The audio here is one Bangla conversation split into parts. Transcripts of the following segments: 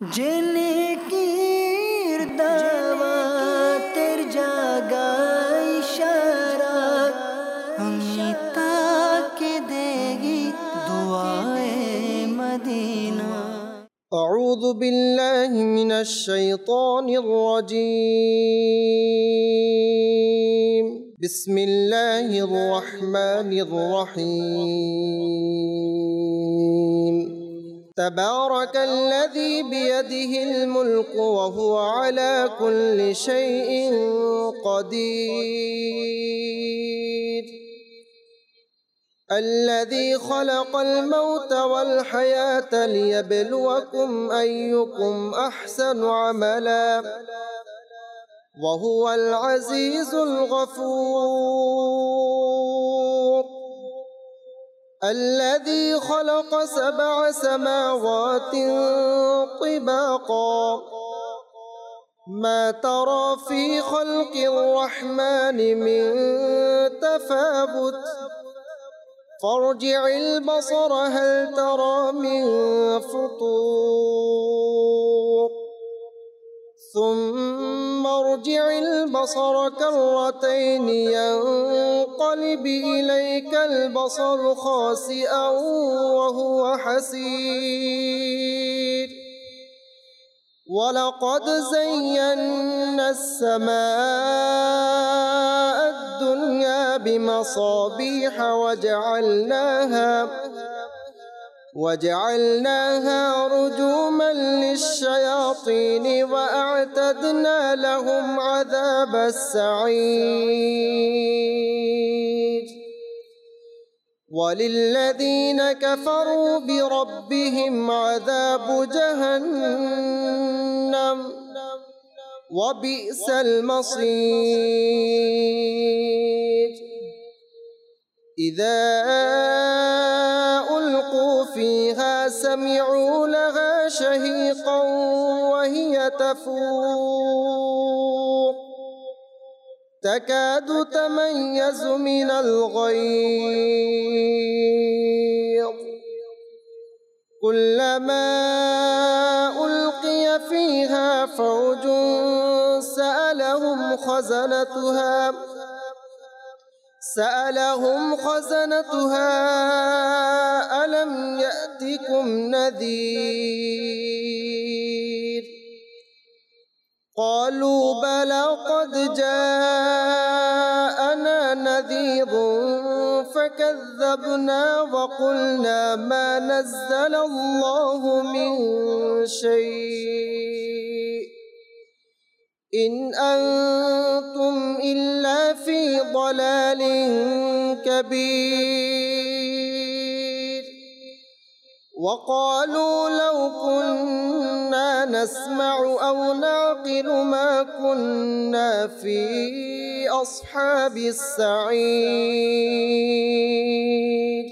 जिनकीर दावा तेर जागा इशारा अमिता के देगी दुआए मदीना। अऊज़ु बिल्लाहि मिनश शैतानिर रजीम। बिस्मिल्लाहिर रहमानिर रहीम। तबारकल्लज़ी बियदिहिल मुल्क व हुवा अला कुल्लि शैइन क़दीर। الذي خلق الموت والحياة ليبلوكم أيكم أحسن عملا وهو العزيز الغفور. الذي خلق 7 سماوات طباقا ما ترى في خلق الرحمن من تفاوت فارجع البصر هل ترى من فطور ثم ارجع البصر كرتين ينقلب إليك البصر خاسئا وهو حسير. ولقد زينا السماء الدنيا بمصابيح وجعلناها رجوما للشياطين وأعتدنا لهم عذاب السعير. وللذين كفروا بربهم عذاب جهنم وبئس المصير. إذا ألقوا فيها سمعوا لها شهيقا وهي تفور تكاد تميز من الغيظ كلما ألقي فيها فوج سألهم خزنتها ألم يأتكم نذير قالوا بلى قد جاءنا نذير فكذبنا وقلنا ما نزل الله من شيء إن أنتم إلا في ضلال كبير. وقالوا لو كنا نسمع أو نعقل ما كنا في أصحاب السعير.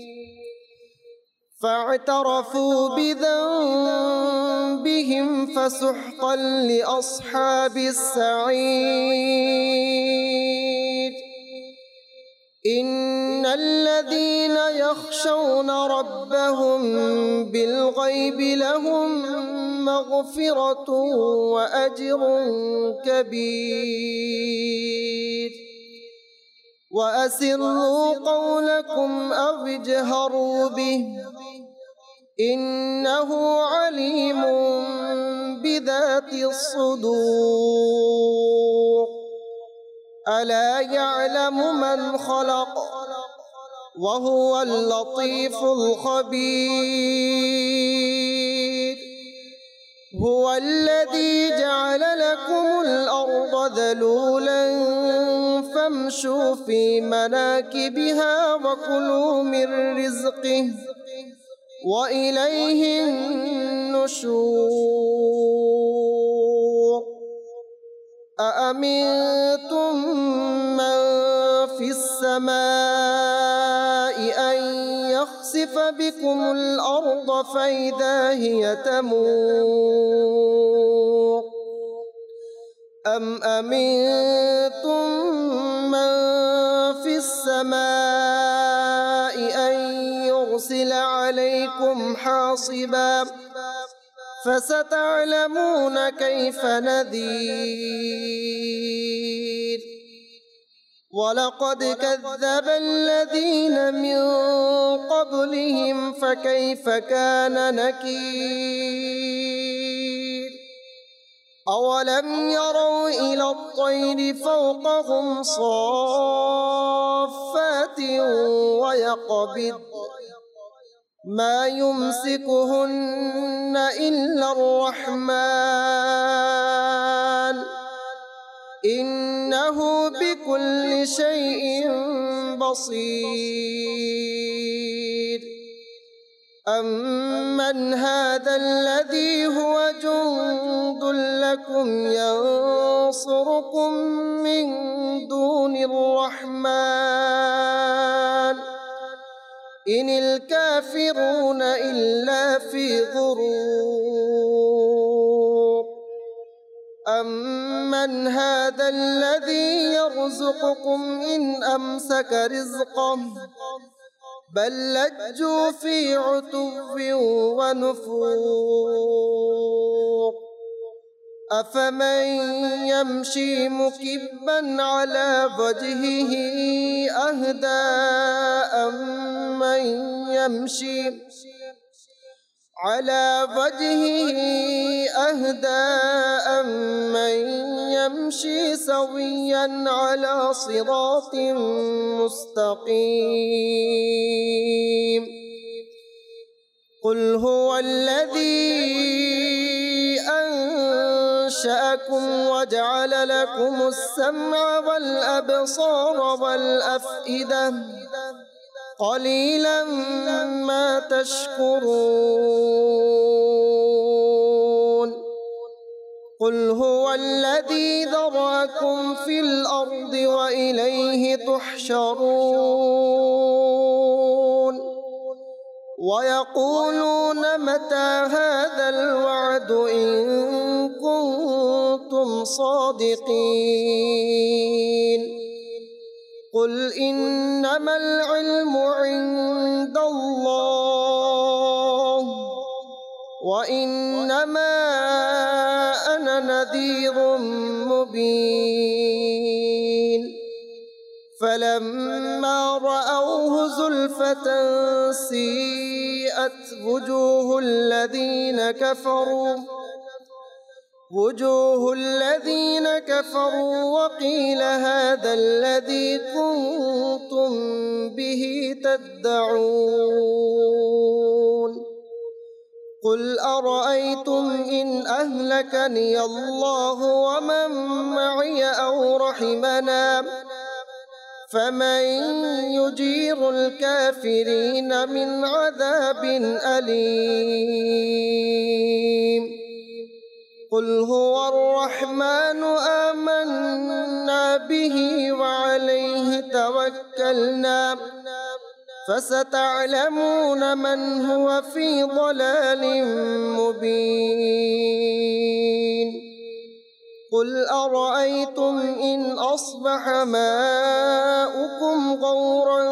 فاعترفوا بذنبهم فسحقا لأصحاب السعير. إن الذين يخشون ربهم بالغيب لهم مغفرة وأجر كبير. وأسروا قولكم أو اجهروا به إنه عليم بذات الصدور. ألا يعلم من خلق وهو اللطيف الخبير. هو الذي جعل لكم الأرض ذلولا فامشوا في مناكبها وكلوا من رزقه وإليه النشور. أأمنتم من في السماء أن يخسف بكم الأرض فإذا هي تمور أم أمنتم من في السماء أن يرسل عليكم حاصبا فستعلمون كيف نذير ولقد كذب الذين من قبلهم فكيف كان نكير أولم يروا إلى الطير فوقهم صافات ويقبض ما يمسكهن إلا الرحمن إنه بكل شيء بصير أمن هذا الذي هو جند لكم ينصركم من دون الرحمن إن الكافرون إلا في غرور أمن هذا الذي يرزقكم إن أمسك رزقه بل لجوا في عتو ونفور أفمن يمشي مكبا على وجهه أهدى أمن يمشي على وجهه أهدى أمن يمشي سويا على صراط مستقيم قل هو الذي أنشأكم وجعل لكم السمع والأبصار والأفئدة قليلا ما تشكرون قل هو الذي ذرأكم في الأرض وإليه تحشرون ويقولون متى هذا الوعد إن كنتم صادقين قل إنما العلم عند الله وإنما أنا نذير مبين فلما رأوه زلفة سيئت وجوه الذين كفروا وقيل هذا الذي كنتم به تدعون قل أرأيتم إن أهلكني الله ومن معي أو رحمنا فمن يجير الكافرين من عذاب أليم قل هو الرحمن آمنا به وعليه توكلنا فستعلمون من هو في ضلال مبين قل أرأيتم إن أصبح ماؤكم غورا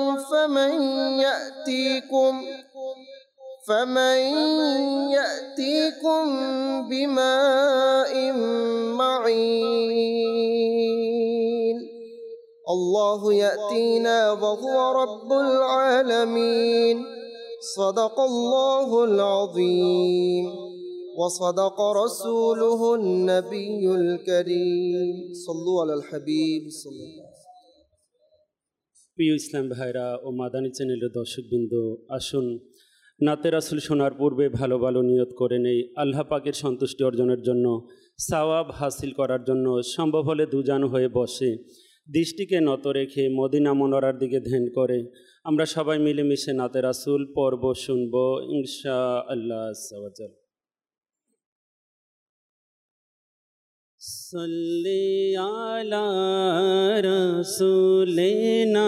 فمن يأتيكم بماء معين الله يأتينا وهو رب العالمين صدق الله العظيم وصدق رسوله النبي الكريم صلوا على الحبيب صلى الله عليه وسلم প্রিয় ইসলাম ভাইরা ও মাদানী চ্যানেলের দর্শকবৃন্দ, আসুন নাতে রাসূল শোনার পূর্বে ভালো ভালো নিয়ত করে নেই আল্লাহ পাকের সন্তুষ্টি অর্জনের জন্য, সওয়াব হাসিল করার জন্য। সম্ভব হলে দুজান হয়ে বসে দৃষ্টিকে নত রেখে মদিনা মুনাওয়ারার দিকে ধ্যান করে আমরা সবাই মিলেমিশে নাতে রাসূল পর্ব শুনব ইনশাআল্লাহ আজ্জা ওয়া জাল। सल्ले आला रसूलिना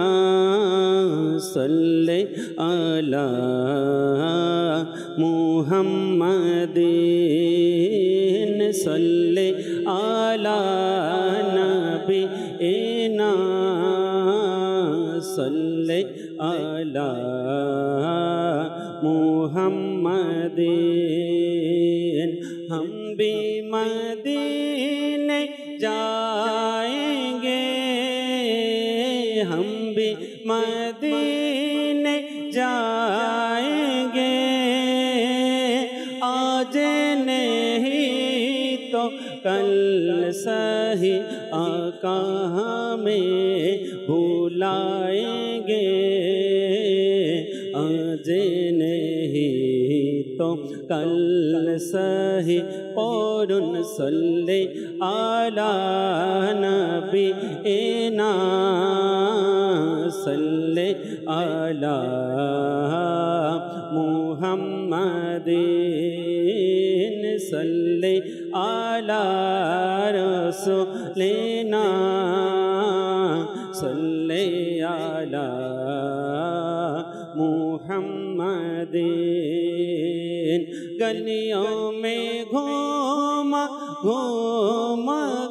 सल्ले आला मुहम्मदिन सल्ले आला नबीना सल्ले आला मुहम्मदिन हम भी मदीने जाएंगे, हम भी मदीने जाएंगे, आज नहीं तो कल सही आका हमें बुलाएंगे, आज नहीं तो कल सही पौरुन सल्ले आला नबी एना सल्ले आला मुहम्मदिन सल्ले आला रसूलिना सल्ले आला मुहम्मदिन। गलियों में घूम घूम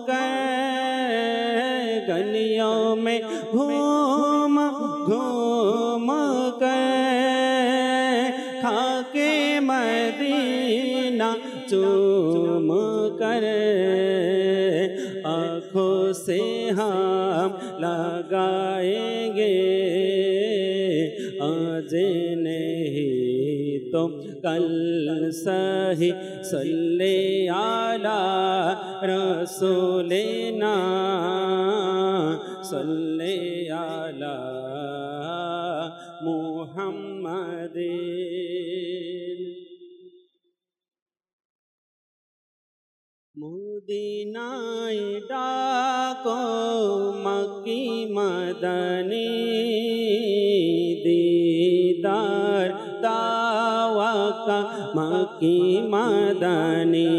कर, गलियों में घूम घूम कर, खाके मदीना चूम कर, आँखों से हम लगाएंगे, आज नहीं तो कल सही सल्ले आला रसूलिना सल्ले आला मुहम्मदिन। मदीनाए डाको मक्की मदनी, दीदार दावा का मक्की मदनी,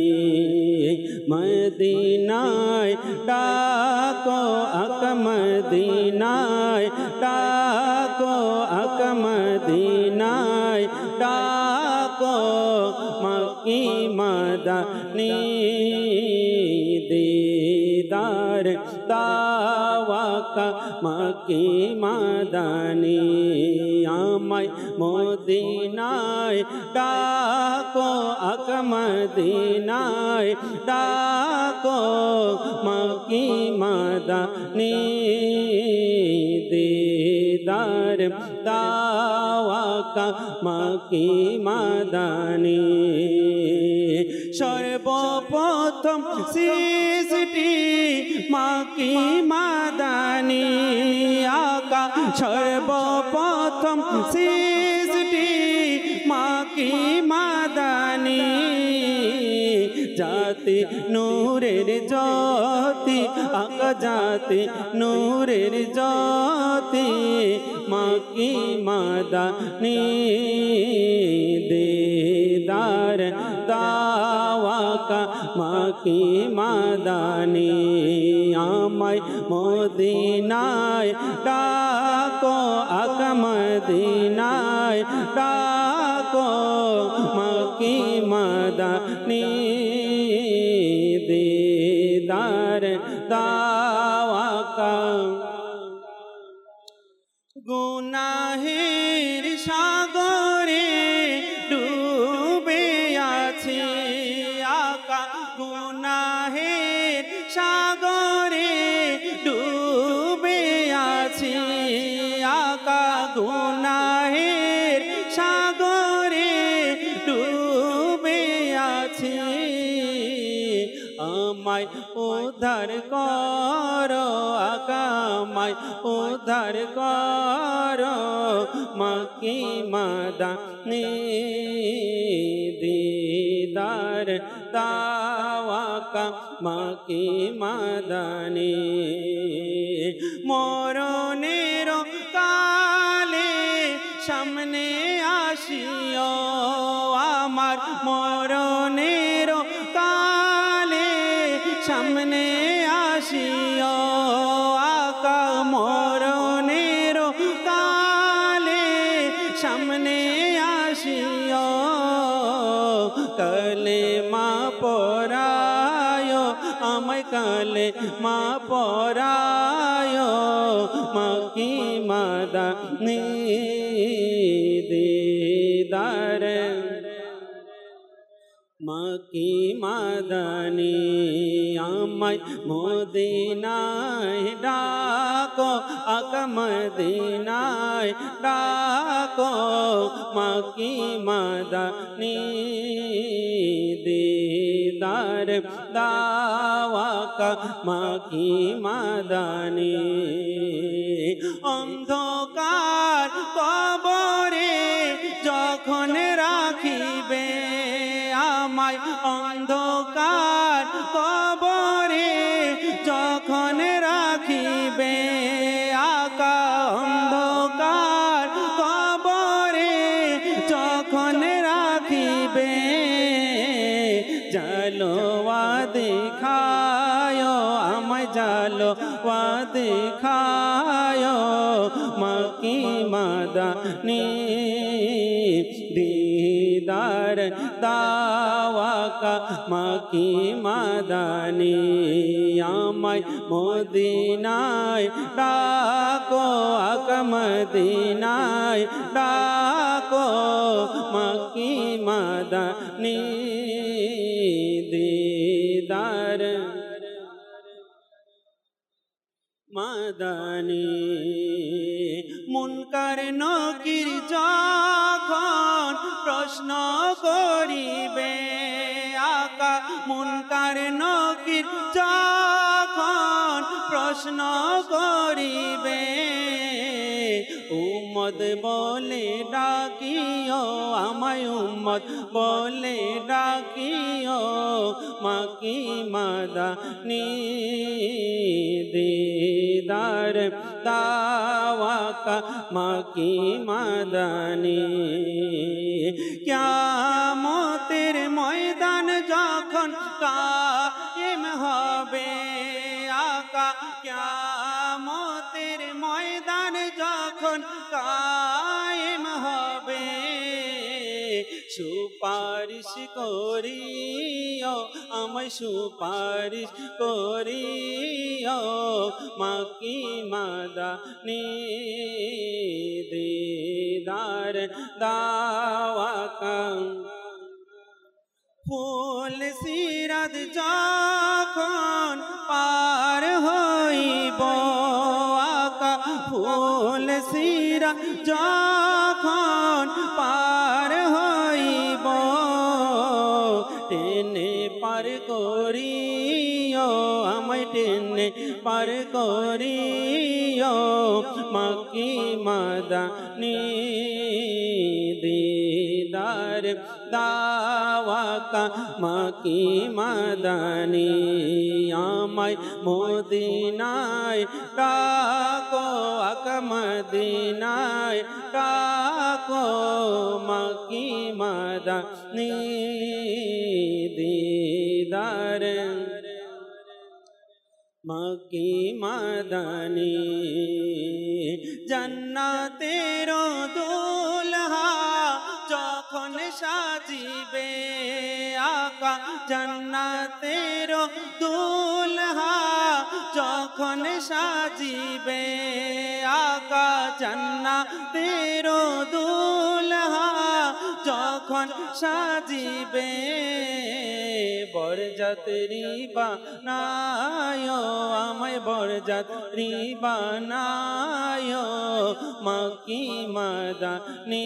मदीनाए डाको अक मदीनाए डाको अक मदीनाए डाको मक्की मदनी, दीदार दावा का मक्की मदनी, आमाय मदीनाय डाको अक मदीनाय डाको मक्की मदनी, दीदार दावा का मक्की मदनी। सर्वप्रथम सृष्टि मक्की मदनी आका, सर्वप्रथम सृष्टि मक्की मदनी, जाति नूरेर ज्योति आका जाति नूरेर ज्योति मक्की मदनी, दीदार दावा का मक्की मदनी, आमाय मदीनाय डाको अक मदीनाय डाको मक्की मदनी, दीदार दावा का। गुनाहेर सागरे डूबे आছি आका, गुनाहेर सागरे डूबे आছি आका, गुनाहेर सागरे डूबे आছি, আমায় উদ্ধার করো আকা, আমায় উদ্ধার করো মক্কি মদনী, दीदार दावा का मक्की मदनी, मरनेर काले सामने आसियो आमार, मरनेर काले सामने आसियो आका, मरनेर काले सामने आसियो, कलेमा परायो आमाय कलेमा परायो मक्की मदनी, दीदार मक्की মক্কি মাদানি আমায় মদিনায় ডাকো আকা মদিনায় ডাকো মক্কি মাদানি দিদার দাওয়াকা মক্কি মাদানি অন্ধকার কবরে যখন রাখিবে আমায় অন্ধকার কবরে যখন রাখিবে আকা অন্ধকার কবরে যখন রাখিবে জালোয়া দেখায় আমায় জালোয়া দেখায় মক্কি মাদানি দিদার দাওয়াকা মক্কি মাদানি আমায় মদিনায় ডাকো আকা মদিনায় ডাকো মক্কি মাদানি দিদার মাদানি মুনকার নকির যখন প্রশ্ন করিবে আকা মুনকার নকির যখন প্রশ্ন করিবে উম্মত বলে ডাকিও আমায় উম্মত বলে ডাকিও মক্কি মাদানি দিদার দাওয়াকা মক্কি মাদানি কিয়ামতের ময়দান যখন কায়েম হবে আকা কিয়ামতের ময়দান যখন কায়েম হবে সুপারিশ করিও আমায় সুপারিশ করিও মক্কি মাদানি দিদার দাওয়াকা ফুল সিরাত যখন পার হইব আকা ফুল সিরাত যখন পার হইব টেনে পার করিও আমায় টেনে পার করিও মক্কি মাদানি দিদার দাওয়াকা মক্কি মাদানি আমায় মদিনায় ডাকো আকা মদিনায় ডাকো মক্কি মাদানি দিদার মক্কি মাদানি জান্নাতের দুলহা যখন সাজিবে আকা জান্নাতের দুলহা যখন সাজিবে আকা জান্নাতের দুলহা যখন সাজিবে বরযাত্রী বানায় আমায় বরযাত্রী বানায় মক্কি মাদানি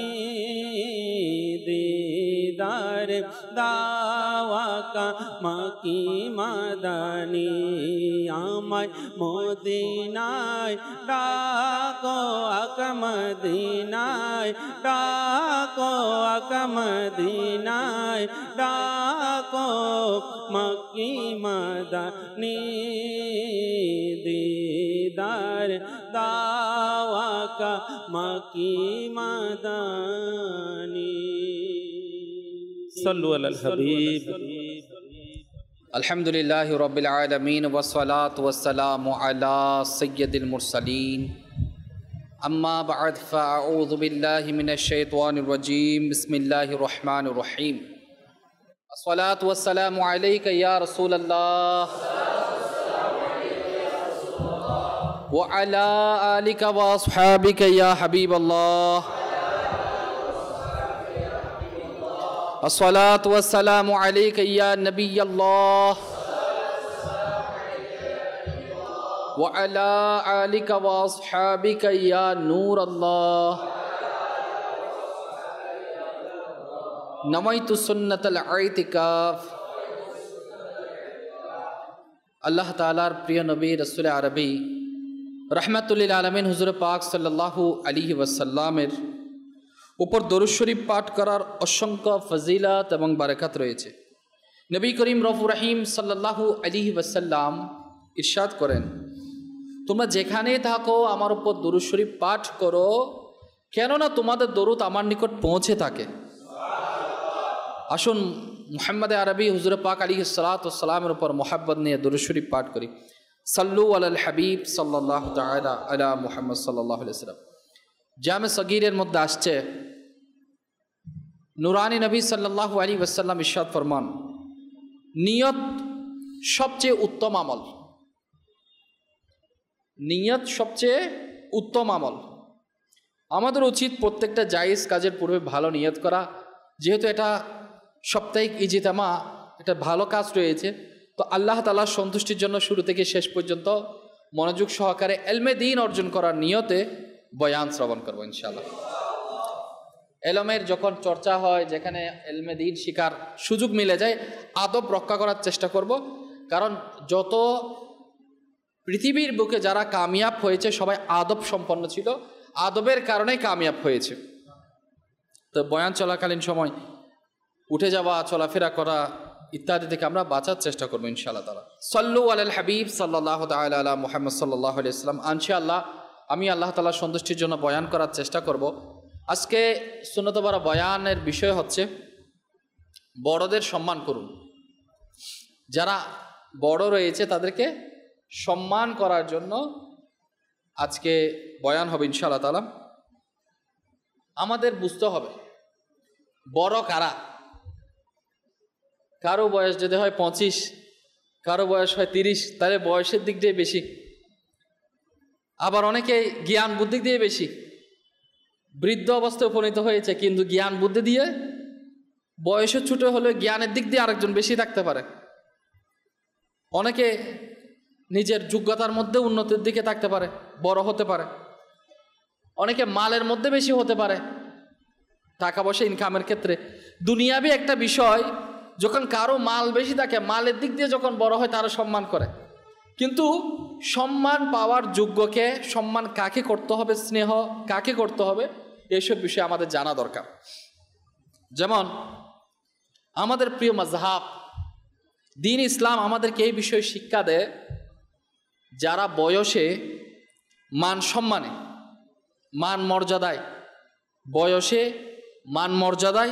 দিদার দাওয়াকা মক্কি মাদানি আমায় মদিনায় ডাকো আকা মদিনায় ডাকো আকা মদিনায় ডাকো মক্কি মাদানি দিদার দাওয়াকা মক্কি মাদানি সাল্লু আলাল হাবিব अल्हम्दुलिल्लाहि रब्बिल आलमीन वस्सलातु वस्सलामु अला सय्यदिल मुरसलीन अम्मा बअद फ़अऊज़ु बिल्लाहि मिनश शैतानिर रजीम बिस्मिल्लाहिर रहमानिर रहीम अस्सलातु वस्सलामु अलैका या रसूलल्लाह व अला आलिका व अस्हाबिका या हबीबल्लाह अस्सलातु वस्सलामु अलैका या नबी अल्लाह व अला आलिका व अस्हाबिका या नूर अल्लाह नवैतु सुन्नतल इतिकाफ। अल्लाह तालार प्रिय नबी रसूल अरबी रहमतुल्लिल आलमीन हुजूर पाक सल्लल्लाहु अलैहि वसल्लामेर ऊपर दरूद शरीफ पाठ करार असंख्य फजिलत एवं बरकत रयेछे। नबी करीम रऊफुर रहीम सल्लल्लाहु अलैहि वसल्लाम इरशाद करें, তোমরা যেখানেই থাকো আমার উপর দরুদ শরীফ পাঠ করো, কেননা তোমাদের দরুদ আমার নিকট পৌঁছে থাকে। আসুন মুহাম্মদ আরবি হুজুর পাক আলাইহিস সালাতু ওয়াস সালামের উপর মোহাব্বত নিয়ে দরুদ শরীফ পাঠ করি। সাল্লু আলাল হাবিব সাল্লাল্লাহু তাআলা আলা মুহাম্মদ সাল্লাল্লাহু আলাইহি ওয়াসাল্লাম। জামে সগীরের মধ্যে আসছে, নুরানি নবী সাল্লাল্লাহু আলাইহি ওয়াসাল্লাম ইরশাদ ফরমান, নিয়ত সবচেয়ে উত্তম আমল। নিয়ত সবচেয়ে উত্তম আমল। আমাদের উচিত প্রত্যেকটা জায়েজ কাজের পূর্বে ভালো নিয়ত করা। যেহেতু এটা সাপ্তাহিক ইজতিমা, এটা ভালো কাজ রয়েছে, তো আল্লাহ তাআলার সন্তুষ্টির জন্য শুরু থেকে শেষ পর্যন্ত মনোযোগ সহকারে ইলমে দ্বীন অর্জন করার নিয়তে বয়ান শ্রবণ করব ইনশাআল্লাহ। ইলমের যখন চর্চা হয়, যেখানে ইলমে দ্বীন শিকার সুযোগ মিলে যায়, আদব রক্ষা করার চেষ্টা করব। কারণ যত পৃথিবীর বুকে যারা কামিয়াব হয়েছে সবাই আদব সম্পন্ন ছিল, আদবের কারণেই কামিয়াব হয়েছে। তো বয়ান চলাকালীন সময় উঠে যাওয়া, চলাফেরা করা ইত্যাদি থেকে আমরা বাঁচার চেষ্টা করবো ইনশাআল্লাহ তাআলা। সাল্লু আলাল হাবিব সাল্লাল্লাহু তাআলা আলা মুহাম্মদ সাল্লাল্লাহু আলাইহি ওয়াসাল্লাম। ইনশাআল্লাহ আমি আল্লাহ তাআলার সন্তুষ্টির জন্য বয়ান করার চেষ্টা করব। আজকে সুন্নত বারা বয়ানের বিষয় হচ্ছে বড়দের সম্মান করুন। যারা বড় রয়েছে তাদেরকে সম্মান করার জন্য আজকে বয়ান হবে ইনশাআল্লাহ তাআলা। আমাদের বুঝতে হবে বড় কারা। কারো বয়স যদি হয় 25, কারো বয়স হয় 30, তাহলে বয়সের দিক দিয়ে বেশি। আবার অনেকে জ্ঞান বুদ্ধি দিয়ে বেশি। বৃদ্ধ অবস্থায় উপনীত হয়েছে, কিন্তু জ্ঞান বুদ্ধি দিয়ে বয়সের ছোট হলে জ্ঞানের দিক দিয়ে আরেকজন বেশি থাকতে পারে। অনেকে নিজের যোগ্যতার মধ্যে উন্নতির দিকে থাকতে পারে, বড় হতে পারে। অনেকে মালের মধ্যে বেশি হতে পারে, টাকা পয়সা ইনকামের ক্ষেত্রে। দুনিয়াবি একটা বিষয়, যখন কারো মাল বেশি থাকে, মালের দিক দিয়ে যখন বড় হয় তারা সম্মান করে। কিন্তু সম্মান পাওয়ার যোগ্যকে সম্মান কাকে করতে হবে, স্নেহ কাকে করতে হবে, এইসব বিষয়ে আমাদের জানা দরকার। যেমন আমাদের প্রিয় মাযহাব দ্বীন ইসলাম আমাদেরকে এই বিষয়ে শিক্ষা দেয়, যারা বয়সে মান সম্মানে, মান মর্যাদায়, বয়সে মান মর্যাদায়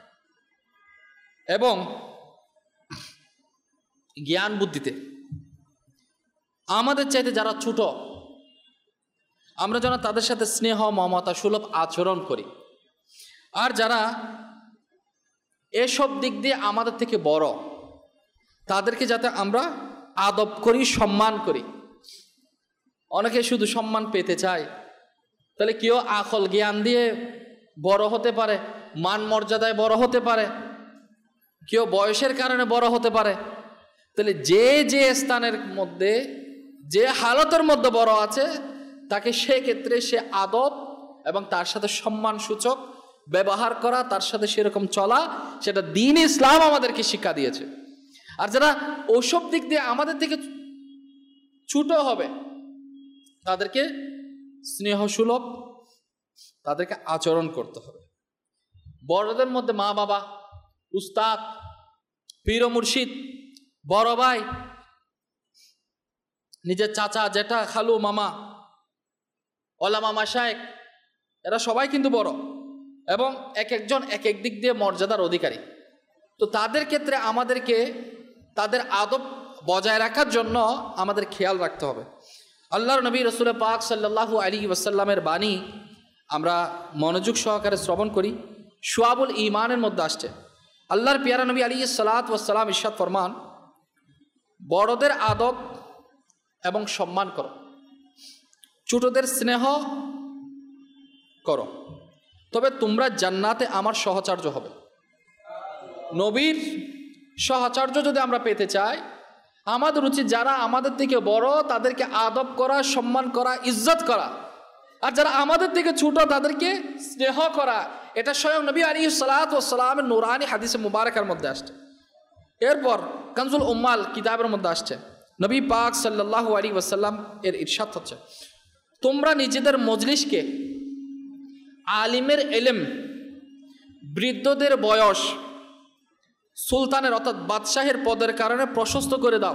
এবং জ্ঞান বুদ্ধিতে আমাদের চাইতে যারা ছোট, আমরা যেন তাদের সাথে স্নেহ মমতা সুলভ আচরণ করি। আর যারা এসব দিক দিয়ে আমাদের থেকে বড়, তাদেরকে যাতে আমরা আদব করি, সম্মান করি। অনেকে শুধু সম্মান পেতে চায়, তাহলে কেউ আকল জ্ঞান দিয়ে বড় হতে পারে, মান মর্যাদায় বড় হতে পারে, কেউ বয়সের কারণে বড় হতে পারে। তাহলে যে যে স্থানের মধ্যে, যে হালতের মধ্যে বড় আছে, তাকে সেক্ষেত্রে সে আদব এবং তার সাথে সম্মান সূচক ব্যবহার করা, তার সাথে সেরকম চলা, সেটা দ্বীন ইসলাম আমাদেরকে শিক্ষা দিয়েছে। আর যারা ওসব দিক দিয়ে আমাদের থেকে ছোট হবে, তাদেরকে স্নেহ সুলভ, তাদেরকে আচরণ করতে হবে। বড়দের মধ্যে মা বাবা, উস্তাদ, পীর ও মুর্শিদ, বড় ভাই, নিজের চাচা, জেঠা, খালু, মামা, ওলামা, মাশায়েখ, এরা সবাই কিন্তু বড় এবং এক একজন এক এক দিক দিয়ে মর্যাদার অধিকারী। তো তাদের ক্ষেত্রে আমাদেরকে তাদের আদব বজায় রাখার জন্য আমাদের খেয়াল রাখতে হবে। আল্লাহর নবী রাসূল পাক সাল্লাল্লাহু আলাইহি ওয়াসাল্লামের বাণী আমরা মনোযোগ সহকারে শ্রবণ করি। শুআবুল ঈমানের মধ্যে আসছে, আল্লাহর পিয়ারা নবী আলাইহিস সালাতু ওয়াস সালাম ইরশাদ ফরমান, বড়দের আদব এবং সম্মান করো, ছোটদের স্নেহ করো, তবে তোমরা জান্নাতে আমার সহচর্য হবে। নবীর সহচর্য যদি আমরা পেতে চাই, আমাদের উচিত যারা আমাদের থেকে বড় তাদেরকে আদব করা, সম্মান করা, ইজ্জত করা, আর যারা আমাদের থেকে ছোট তাদেরকে স্নেহ করা। এটা স্বয়ং নবী আলাইহিস সালাতু ওয়াস সালামের নূরানি হাদিসে মুবারাকার মধ্যে আসছে। এরপর কানজুল উম্মাল কিতাবের মধ্যে আসছে, নবী পাক সাল্লাল্লাহু আলাইহি ওয়াসাল্লাম এর ইরশাদ হচ্ছে, তোমরা নিজেদের মজলিসকে আলিমের ইলম, বৃদ্ধদের বয়স, সুলতানের অর্থাৎ বাদশাহের পদের কারণে প্রশস্ত করে দাও।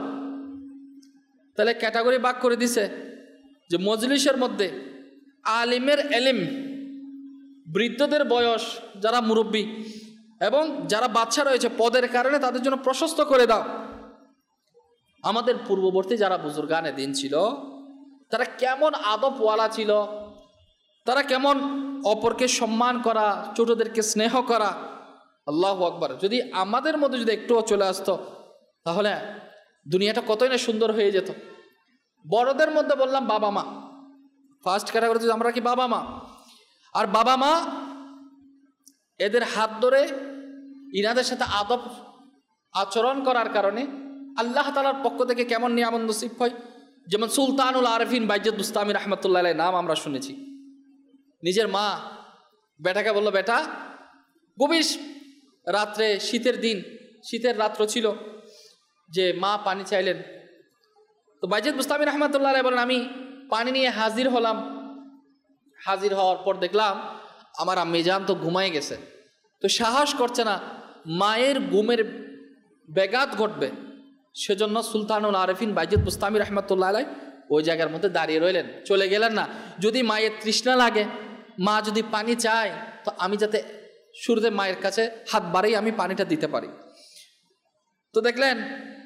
তাহলে ক্যাটাগরি ভাগ করে দিছে যে মজলিসের মধ্যে আলিমের ইলম, বৃদ্ধদের বয়স যারা মুরব্বী এবং যারা বাচ্চা রয়েছে পদের কারণে তাদের জন্য প্রশস্ত করে দাও। আমাদের পূর্ববর্তী যারা বুজুর্গানে দিন ছিল তারা কেমন আদবওয়ালা ছিল, তারা কেমন অপরকে সম্মান করা, ছোটদেরকে স্নেহ করা। আল্লাহু আকবার। যদি আমাদের মধ্যে যদি একটুও চলে আসতো তাহলে দুনিয়াটা কতই না সুন্দর হয়ে যেত। বড়দের মধ্যে বললাম বাবা মা, ফার্স্ট ক্যাটাগরিতে আমরা কি বাবা মা। আর বাবা মা এদের হাত ধরে ইনাদের সাথে আদব আচরণ করার কারণে আল্লাহ তাআলার পক্ষ থেকে কেমন নিয়ামত নসিব হয়। যেমন সুলতানুল আরিফিন বাইজিদ বুস্তামি রহমতুল্লাহ আলাইহির নাম আমরা শুনেছি। নিজের মা বেটাকে বলল, বেটা গভীর রাত্রে, শীতের দিন, শীতের রাত্র ছিল, যে মা পানি চাইলেন। তো বাইজিদ বুস্তামি রহমতুল্লাহ আলাইহি বলেন, আমি পানি নিয়ে হাজির হলাম। হাজির হওয়ার পর দেখলাম আমার আম্মিজান তো ঘুমায় গেছে, তো সাহস করছে না মায়ের ঘুমের ব্যাঘাত ঘটবে, সেজন্য সুলতানুল আরিফিন বাইজিদ বুস্তামি রহমতুল্লাহ আলাইহি ওই জায়গার মধ্যে দাঁড়িয়ে রইলেন, চলে গেলেন না। যদি মায়ের তৃষ্ণা লাগে, মা যদি পানি চায়, তো আমি যাতে শুরুতে মায়ের কাছে হাত বাড়াই আমি পানিটা দিতে পারি। তো দেখলেন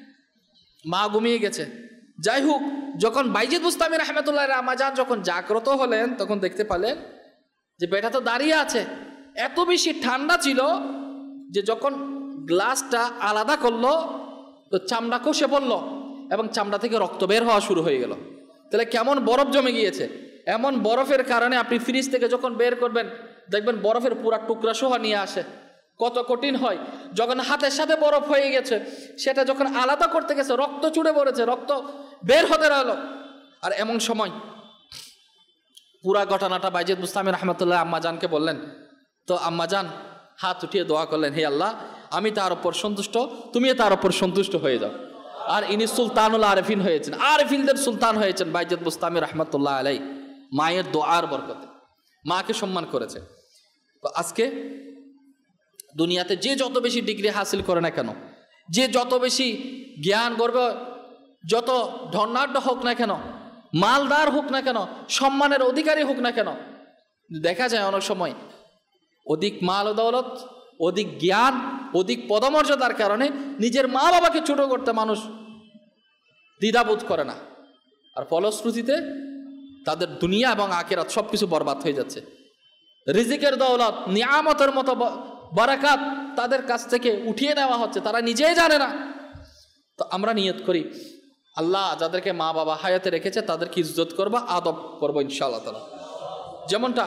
মা ঘুমিয়ে গেছে। যাই হোক, যখন বাইজিদ বুস্তামি রহমতুল্লাহ আম্মাজান যখন জাগ্রত হলেন তখন দেখতে পেলেন যে বেটা তো দাঁড়িয়ে আছে। এত বেশি ঠান্ডা ছিল যে যখন গ্লাসটা আলাদা করলো তো চামড়া কষে পড়লো এবং চামড়া থেকে রক্ত বের হওয়া শুরু হয়ে গেল। তাহলে কেমন বরফ জমে গিয়েছে। এমন বরফের কারণে আপনি ফ্রিজ থেকে যখন বের করবেন দেখবেন বরফের পুরা টুকরা সহ নিয়ে আসে, কত কঠিন হয়। যখন হাতের সাথে বরফ হয়ে গেছে, সেটা যখন আলাদা করতে গেছে রক্ত চুড়ে পড়েছে, রক্ত বের হতে রইল। আর এমন সময় পুরা ঘটনাটা বাইজিদ বুস্তামি রহমতুল্লাহ আম্মাজানকে বললেন। তো আম্মাজান হাত উঠিয়ে দোয়া করলেন, হে আল্লাহ, আমি তার উপর সন্তুষ্ট, তুমিও তার উপর সন্তুষ্ট হয়ে যাও। আর ইনি সুলতানুল আরিফিন হয়েছেন, আরিফিনদের সুলতান হয়েছেন বাইজিদ বুস্তামি রহমতুল্লাহ আলাইহি, মায়ের দোয়ার বরকতে। মাকে সম্মান করেছে। তো আজকে দুনিয়াতে যে যত বেশি ডিগ্রি হাসিল করে না কেন, যে যত বেশি জ্ঞান গর্বে, যত ধনাঢ্য হোক না কেন, মালদার হোক না কেন, সম্মানের অধিকারী হোক না কেন, দেখা যায় অনেক সময় অধিক মাল ও দৌলত, অধিক জ্ঞান, অধিক পদমর্যাদার কারণে নিজের মা বাবাকে ছোট করতে মানুষ দ্বিধাবোধ করে না। আর ফলশ্রুতিতে তাদের দুনিয়া এবং আখিরাত সব কিছু বরবাদ হয়ে যাচ্ছে। রিজিকের দৌলত, নিয়ামতের মতো বারাকাত তাদের কাছ থেকে উঠিয়ে নেওয়া হচ্ছে, তারা নিজেই জানে না। তো আমরা নিয়ত করি আল্লাহ যাদেরকে মা বাবা হায়াতে রেখেছে তাদেরকে ইজ্জত করবো, আদব করবো ইনশাআল্লাহ তাআলা। যেমনটা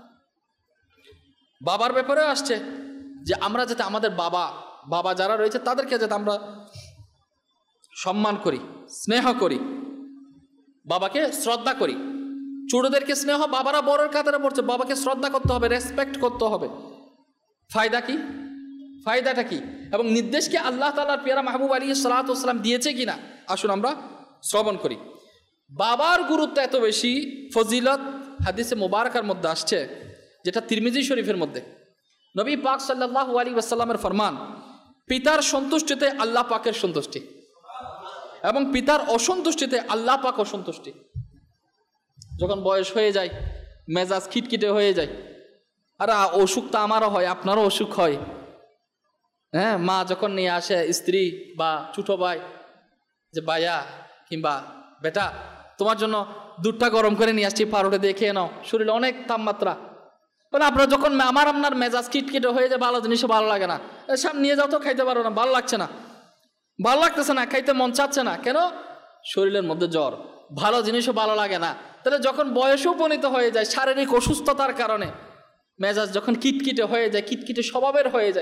বাবার ব্যাপারেও আসছে যে আমরা যাতে আমাদের বাবা যারা রয়েছে তাদেরকে যাতে আমরা সম্মান করি, স্নেহ করি, বাবাকে শ্রদ্ধা করি। ছোটদেরকে স্নেহ, বাবারা বড়ের কাতারে পড়ছে, বাবাকে শ্রদ্ধা করতে হবে, রেসপেক্ট করতে হবে। ফায়দা কি? ফায়দাটা কি? এবং নির্দেশকে আল্লাহ তাআলার পেয়ারা মাহবুব আলাইহিস সালাতু ওয়াস সালাম দিয়েছে কিনা আসুন আমরা শ্রবণ করি। বাবার গুরুত্ব এত বেশি, ফজিলত হাদিসে মুবারাকার মধ্যে আসছে, যেটা তিরমিজি শরীফের মধ্যে। নবী পাক সাল্লাল্লাহু আলাইহি ওয়াসাল্লামের ফরমান, পিতার সন্তুষ্টিতে আল্লাহ পাকের সন্তুষ্টি এবং পিতার অসন্তুষ্টিতে আল্লাহ পাক অসন্তুষ্টি। যখন বয়স হয়ে যায়, মেজাজ খিটখিটে হয়ে যায়, আর অসুখ তো আমারও হয়, আপনারও অসুখ হয়। হ্যাঁ, মা যখন নিয়ে আসে স্ত্রী বা ছোট ভাই, যে ভাইয়া কিংবা বেটা তোমার জন্য দুধটা গরম করে নিয়ে আসছি, পারোটা দিয়ে খেয়ে নাও, শরীরে অনেক তাপমাত্রা। মানে আপনার যখন আপনার মেজাজ খিটখিটে হয়ে যায়, ভালো জিনিসও ভালো লাগে না, সামনে নিয়ে যাও তো, খাইতে পারো না, ভালো লাগছে না, ভালো লাগতেছে না, খাইতে মন চাচ্ছে না, কেন? শরীরের মধ্যে জ্বর, ভালো জিনিসও ভালো লাগে না। তাহলে যখন বয়সে উপনীত হয়ে যায়, শারীরিক অসুস্থতার কারণে মেজাজ যখন কিটকিটে হয়ে যায়, কিটকিটে স্বভাবের হয়ে যায়,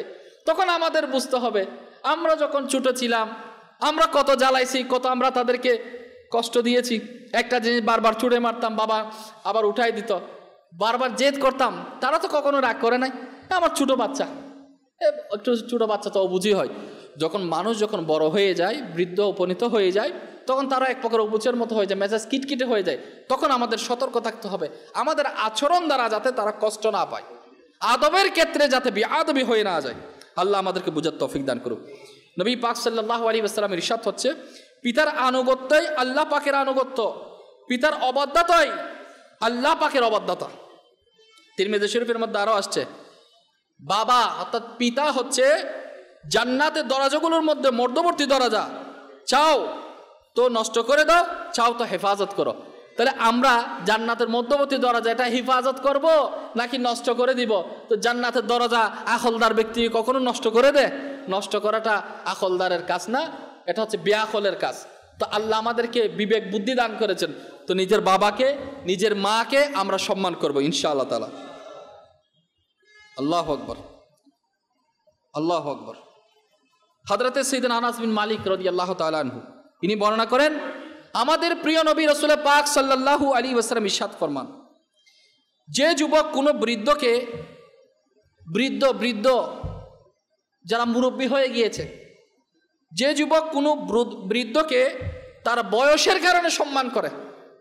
তখন আমাদের বুঝতে হবে আমরা যখন ছোট ছিলাম আমরা কত জ্বালাইছি, কত আমরা তাদেরকে কষ্ট দিয়েছি। একটা জিনিস বারবার ছুঁড়ে মারতাম, বাবা আবার উঠাই দিত, বারবার জেদ করতাম, তারা তো কখনো রাগ করে নাই। আমার ছোট বাচ্চা, একটু ছোট বাচ্চা তো অবুঝি হয়। মানুষ যখন বড় হয়ে যায়, বৃদ্ধ উপনীত হয়ে যায়, তখন তারা এক প্রকার অবুঝের মতো হয়ে যায়, মেজাজ কিটকিটে হয়ে যায়। তখন আমাদের সতর্ক থাকতে হবে, আমাদের আচরণ দ্বারা যাতে তারা কষ্ট না পায়, আদবের ক্ষেত্রে যাতে বেআদবি হয়ে না যায়। আল্লাহ আমাদেরকে বুঝার তৌফিক দান করুক। নবী পাক সাল্লাল্লাহু আলাইহি ওয়াসাল্লামের ইরশাদ হচ্ছে, পিতার আনুগত্যই আল্লাহ পাকের আনুগত্য, পিতার অবাধ্যতাই আল্লাহ পাকের অবাধ্যতা। তিরমিজি শরীফের মধ্যে আরো আসছে, বাবা অর্থাৎ পিতা হচ্ছে জান্নাতের দরজাগুলোর মধ্যে মধ্যবর্তী দরজা। চাও তো নষ্ট করে দাও, চাও তো হেফাজত করো। তাহলে আমরা জান্নাতের মধ্যবর্তী দরজা এটা হেফাজত করব নাকি নষ্ট করে দিব? তো জান্নাতের দরজা আখলদার ব্যক্তি কখনো নষ্ট করে দেয়? নষ্ট করাটা আখলদারের কাজ না, এটা হচ্ছে বেআখলের কাজ। তো আল্লাহ আমাদেরকে বিবেক বুদ্ধি দান করেছেন, তো নিজের বাবাকে নিজের মাকে আমরা সম্মান করব ইনশাআল্লাহ তাআলা। আল্লাহু আকবার, আল্লাহু আকবার। হযরতে সাইয়েদনা আনাস বিন মালিক রাদিয়াল্লাহু তাআলা আনহু ইনি বর্ণনা করেন, আমাদের প্রিয় নবী রাসূল পাক সাল্লাল্লাহু আলাইহি ওয়াসাল্লাম ইরশাদ ফরমান, যে যুবক কোনো বৃদ্ধকে, বৃদ্ধ যারা মুরব্বী হয়ে গিয়েছে, যে যুবক কোনো বৃদ্ধকে তার বয়সের কারণে সম্মান করে,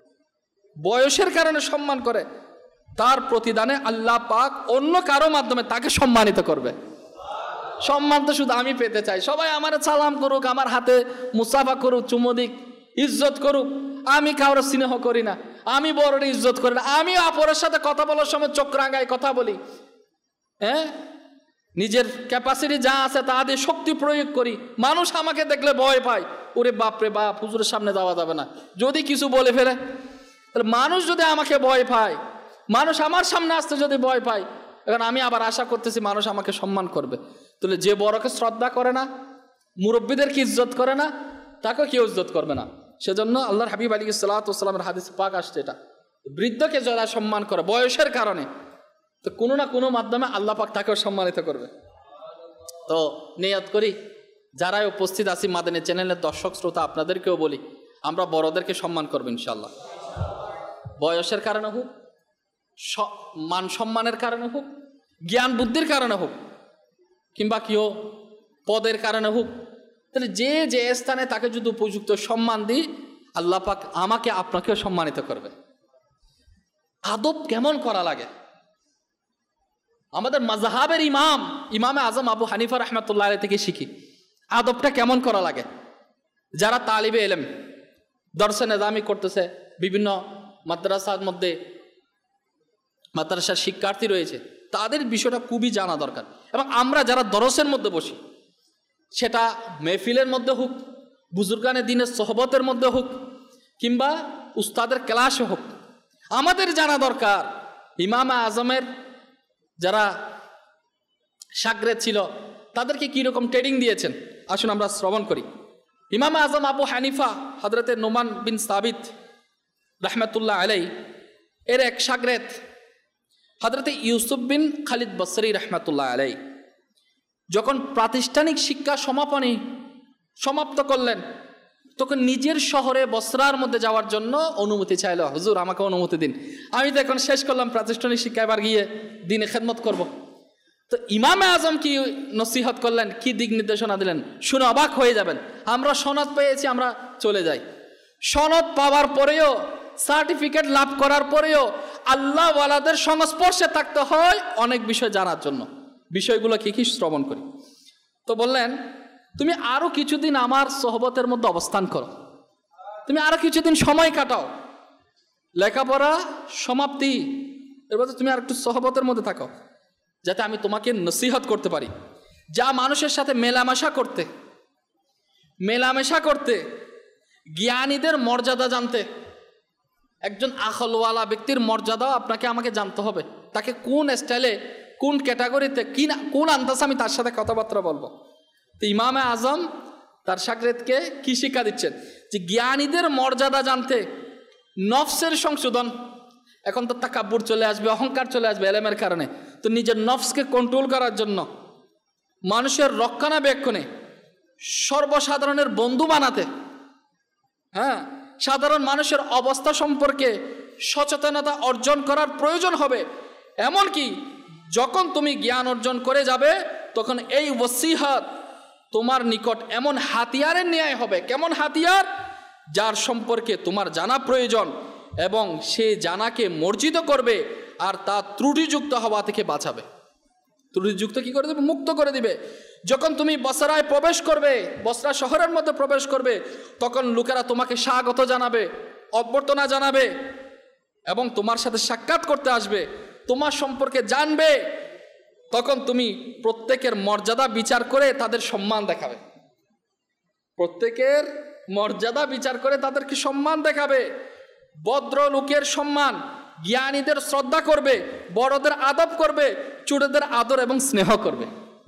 বয়সের কারণে সম্মান করে, তার প্রতিদানে আল্লাহ পাক অন্য কারো মাধ্যমে তাকে সম্মানিত করবে। সম্মান তো শুধু আমি পেতে চাই, সবাই আমার সালাম করুক, আমার হাতে মুসাফা করুক, চুমো দিক, ইজ্জত করুক। আমি কারোর স্নেহ করি না, আমি বড়র ইজ্জত করি না, আমি অপরের সাথে কথা বলার সময় চোখ রাঙায় কথা বলি, হ্যাঁ, নিজের ক্যাপাসিটি যা আছে তা দিয়ে শক্তি প্রয়োগ করি। মানুষ আমাকে দেখলে ভয় পায়, ওরে বাপরে বাপ, হুজুরের সামনে যাওয়া যাবে না, যদি কিছু বলে ফেলে। তাহলে মানুষ যদি আমাকে ভয় পায়, মানুষ আমার সামনে আসতে যদি ভয় পায়, এখন আমি আবার আশা করতেছি মানুষ আমাকে সম্মান করবে। তাহলে যে বড়কে শ্রদ্ধা করে না, মুরব্বীদেরকে ইজ্জত করে না, তাকে কেউ ইজ্জত করবে না। সেজন্য আল্লাহর হাবিব আলাইহিস সালাতু ওয়াস সালামের হাদিস পাক আসছে, এটা বৃদ্ধকে যারা সম্মান করে বয়সের কারণে, তো কোনো না কোনো মাধ্যমে আল্লাহ পাক তাকেও সম্মানিত করবে। তো নিয়ত করি, যারাই উপস্থিত আছি মাদানী চ্যানেলের দর্শক শ্রোতা, আপনাদেরকেও বলি, আমরা বড়দেরকে সম্মান করবো ইনশাআল্লাহ। বয়সের কারণে হোক, মান সম্মানের কারণে হোক, জ্ঞান বুদ্ধির কারণে হোক, কিংবা কেউ পদের কারণে হোক, তাহলে যে যে স্থানে তাকে যদি উপযুক্ত সম্মান দিই, আল্লাহ পাক আমাকে আপনাকেও সম্মানিত করবে। আদব কেমন করা লাগে? আমাদের মাযহাবের ইমামে আজম আবু হানিফা রাহমাতুল্লাহ আলাইহি থেকে শিখি আদবটা কেমন করা লাগে। যারা তালিবে ইলম দরসে নিজামি করতেছে, বিভিন্ন মাদ্রাসার মধ্যে মাদ্রাসার শিক্ষার্থী রয়েছে, তাদের বিষয়টা খুবই জানা দরকার। এবং আমরা যারা দরসের মধ্যে বসি, সেটা মেহফিলের মধ্যে হোক, বুজুর্গানে দিনের সোহবতের মধ্যে হোক, কিংবা উস্তাদের ক্লাসে হোক, আমাদের জানা দরকার ইমামে আজমের যারা শাগরেদ ছিল তাদেরকে কীরকম ট্রেনিং দিয়েছেন। আসুন আমরা শ্রবণ করি। ইমামে আজম আবু হানিফা হযরতে নোমান বিন সাবিত রাহমাতুল্লাহ আলাইহি এর এক শাগরেদ হযরতে ইউসুফ বিন খালিদ বসরি রাহমাতুল্লাহ আলাইহি যখন প্রাতিষ্ঠানিক শিক্ষা সমাপ্ত করলেন, তখন নিজের শহরে বসরার মধ্যে যাওয়ার জন্য অনুমতি চাইল, হুজুর আমাকে অনুমতি দিন, আমি তো এখন শেষ করলাম প্রাতিষ্ঠানিক শিক্ষা, এবার গিয়ে দিনে খেদমত করব। তো ইমামে আজম কি নসিহত করলেন, কি দিক নির্দেশনা দিলেন, শুনে অবাক হয়ে যাবেন। আমরা সনদ পেয়েছি, আমরা চলে যাই। সনদ পাওয়ার পরেও, সার্টিফিকেট লাভ করার পরেও আল্লাহ ওয়ালাদের সংস্পর্শে থাকতে হয় অনেক বিষয় জানার জন্য। বিষয়গুলো কি কি শ্রবণ করি। তো বললেন, তুমি আরো কিছুদিন আমার সোহবতের মধ্যে অবস্থান করো, তুমি আরো কিছুদিন সময় কাটাও, লেখাপড়া সমাপ্তি, এরপর তুমি আর একটু সোহবতের মধ্যে থাকো, যাতে আমি তোমাকে নসিহত করতে পারি। যা মানুষের সাথে মেলামেশা করতে, জ্ঞানীদের মর্যাদা জানতে, একজন আখলওয়ালা ব্যক্তির মর্যাদাও আপনাকে আমাকে জানতে হবে, তাকে কোন স্টাইলে, কোন ক্যাটাগরিতে, কোন আন্দাজে আমি তার সাথে কথাবার্তা বলবো। তো ইমামে আজম তার শাগরেদকে কি শিক্ষা দিচ্ছেন, যে জ্ঞানীদের মর্যাদা জানতে, নফসের সংশোধন, এখন তো তাকাব্বুর চলে আসবে, অহংকার চলে আসবে এলেমের কারণে, তো নিজের নফসকে কন্ট্রোল করার জন্য মানুষের রক্ষণাবেক্ষণে, সর্বসাধারণের বন্ধু বানাতে, হ্যাঁ, সাধারণ মানুষের অবস্থা সম্পর্কে সচেতনতা অর্জন করার প্রয়োজন হবে। এমনকি যখন তুমি জ্ঞান অর্জন করে যাবে তখন এই ওসিহাত তোমার নিকট এমন হাতিয়ারের ন্যায় হবে। কেমন হাতিয়ার? যার সম্পর্কে তোমার জানা প্রয়োজন এবং সে জানাকে মর্জিত করবে আর তা ত্রুটিযুক্ত হওয়া থেকে বাঁচাবে। ত্রুটিযুক্ত কি করে দেবে? মুক্ত করে দিবে। যখন তুমি বসরায় প্রবেশ করবে, বসরা শহরের মধ্যে প্রবেশ করবে, তখন লোকেরা তোমাকে স্বাগত জানাবে, অভ্যর্থনা জানাবে এবং তোমার সাথে সাক্ষাৎ করতে আসবে, তোমার সম্পর্কে জানবে। তখন তুমি প্রত্যেকের মর্যাদা বিচার করে তাদের সম্মান দেখাবে, প্রত্যেকের মর্যাদা বিচার করে তাদেরকে সম্মান দেখাবে। ভদ্র লোকের সম্মান, জ্ঞানীদের শ্রদ্ধা করবে, বড়দের আদব করবে, ছোটদের আদর এবং স্নেহ করবে।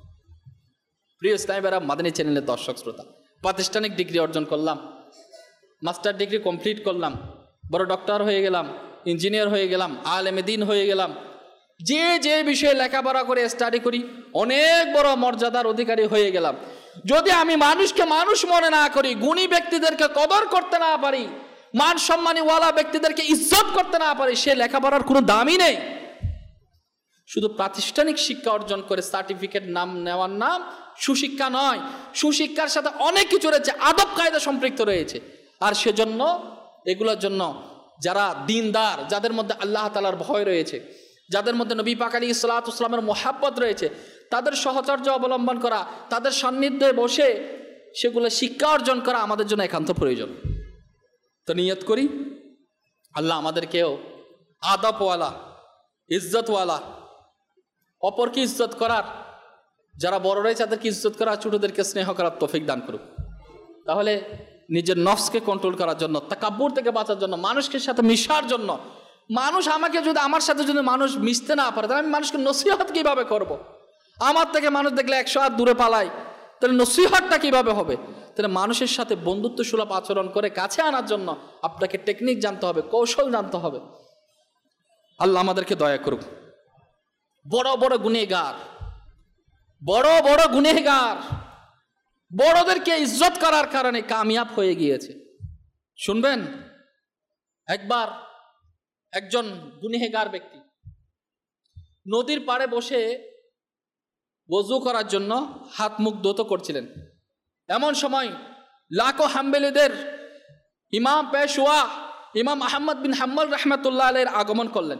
প্রিয় ইসলামীরা, মাদানী চ্যানেলের দর্শক শ্রোতা, প্রাতিষ্ঠানিক ডিগ্রি অর্জন করলাম, মাস্টার ডিগ্রি কমপ্লিট করলাম, বড় ডক্টর হয়ে গেলাম, ইঞ্জিনিয়ার হয়ে গেলাম, আলেমে দ্বীন হয়ে গেলাম, যে যে বিষয়ে লেখাপড়া করে স্টাডি করি অনেক বড় মর্যাদার অধিকারী হয়ে গেলাম। যদি আমি মানুষকে মানুষ মনে না করি, গুণী ব্যক্তিদেরকে কদর করতে না পারি, মান সম্মানীওয়ালা ব্যক্তিদেরকে ইজ্জত করতে না পারি, সে লেখাপড়ার কোনো দামই নেই। শুধু প্রাতিষ্ঠানিক শিক্ষা অর্জন করে সার্টিফিকেট নাম নেওয়ার নাম সুশিক্ষা নয়। সুশিক্ষার সাথে অনেক কিছু রয়েছে, আদব কায়দা সম্পৃক্ত রয়েছে। আর সেজন্য এগুলোর জন্য যারা দিনদার, যাদের মধ্যে আল্লাহ তাআলার ভয় রয়েছে, যাদের মধ্যে নবী পাক আলাইহিস সালাতু ওয়াস সালামের মুহাব্বত রয়েছে, তাদের সহচর্য অবলম্বন করা, তাদের সান্নিধ্যে বসে সেগুলো শিক্ষা অর্জন করা আমাদের জন্য একান্ত প্রয়োজন। তো নিয়ত করি আল্লাহ আমাদেরকেও আদবওয়ালা, ইজ্জতওয়ালা, অপরকে ইজ্জত করার, যারা বড় রয়েছে তাদেরকে ইজ্জত করা, ছোটদেরকে স্নেহ করার তৌফিক দান করুক। তাহলে নিজের নফসকে কন্ট্রোল করার জন্য, তাকাব্বুর থেকে বাঁচার জন্য, মানুষের সাথে মিশার জন্য, মানুষ আমাকে যদি, আমার সাথে যদি মানুষ মিশতে না পারে তাহলে আমি মানুষকে নসিহত কিভাবে করব? আমার থেকে মানুষ দেখলে 100 হাত দূরে পালাই, তাহলে নসিহতটা কিভাবে হবে? তাহলে মানুষের সাথে বন্ধুত্ব সুলভ আচরণ করে কাছে আনার জন্য আপনাকে টেকনিক জানতে হবে, কৌশল জানতে হবে। আল্লাহ আমাদেরকে দয়া করুক। বড় বড় গুনেহগার, বড় বড় গুনেহগার বড়দেরকে ইজ্জত করার কারণে কামিয়াব হয়ে গিয়েছে। শুনবেন, একবার একজন গুনেহগার ব্যক্তি নদীর পাড়ে বসে ওযু করার জন্য হাত মুখ ধৌত করছিলেন। এমন সময় লাখো হাম্বলীদের ইমাম পেশওয়া ইমাম আহমদ বিন হাম্বল রাহমাতুল্লাহ আলাইহির আগমন করলেন।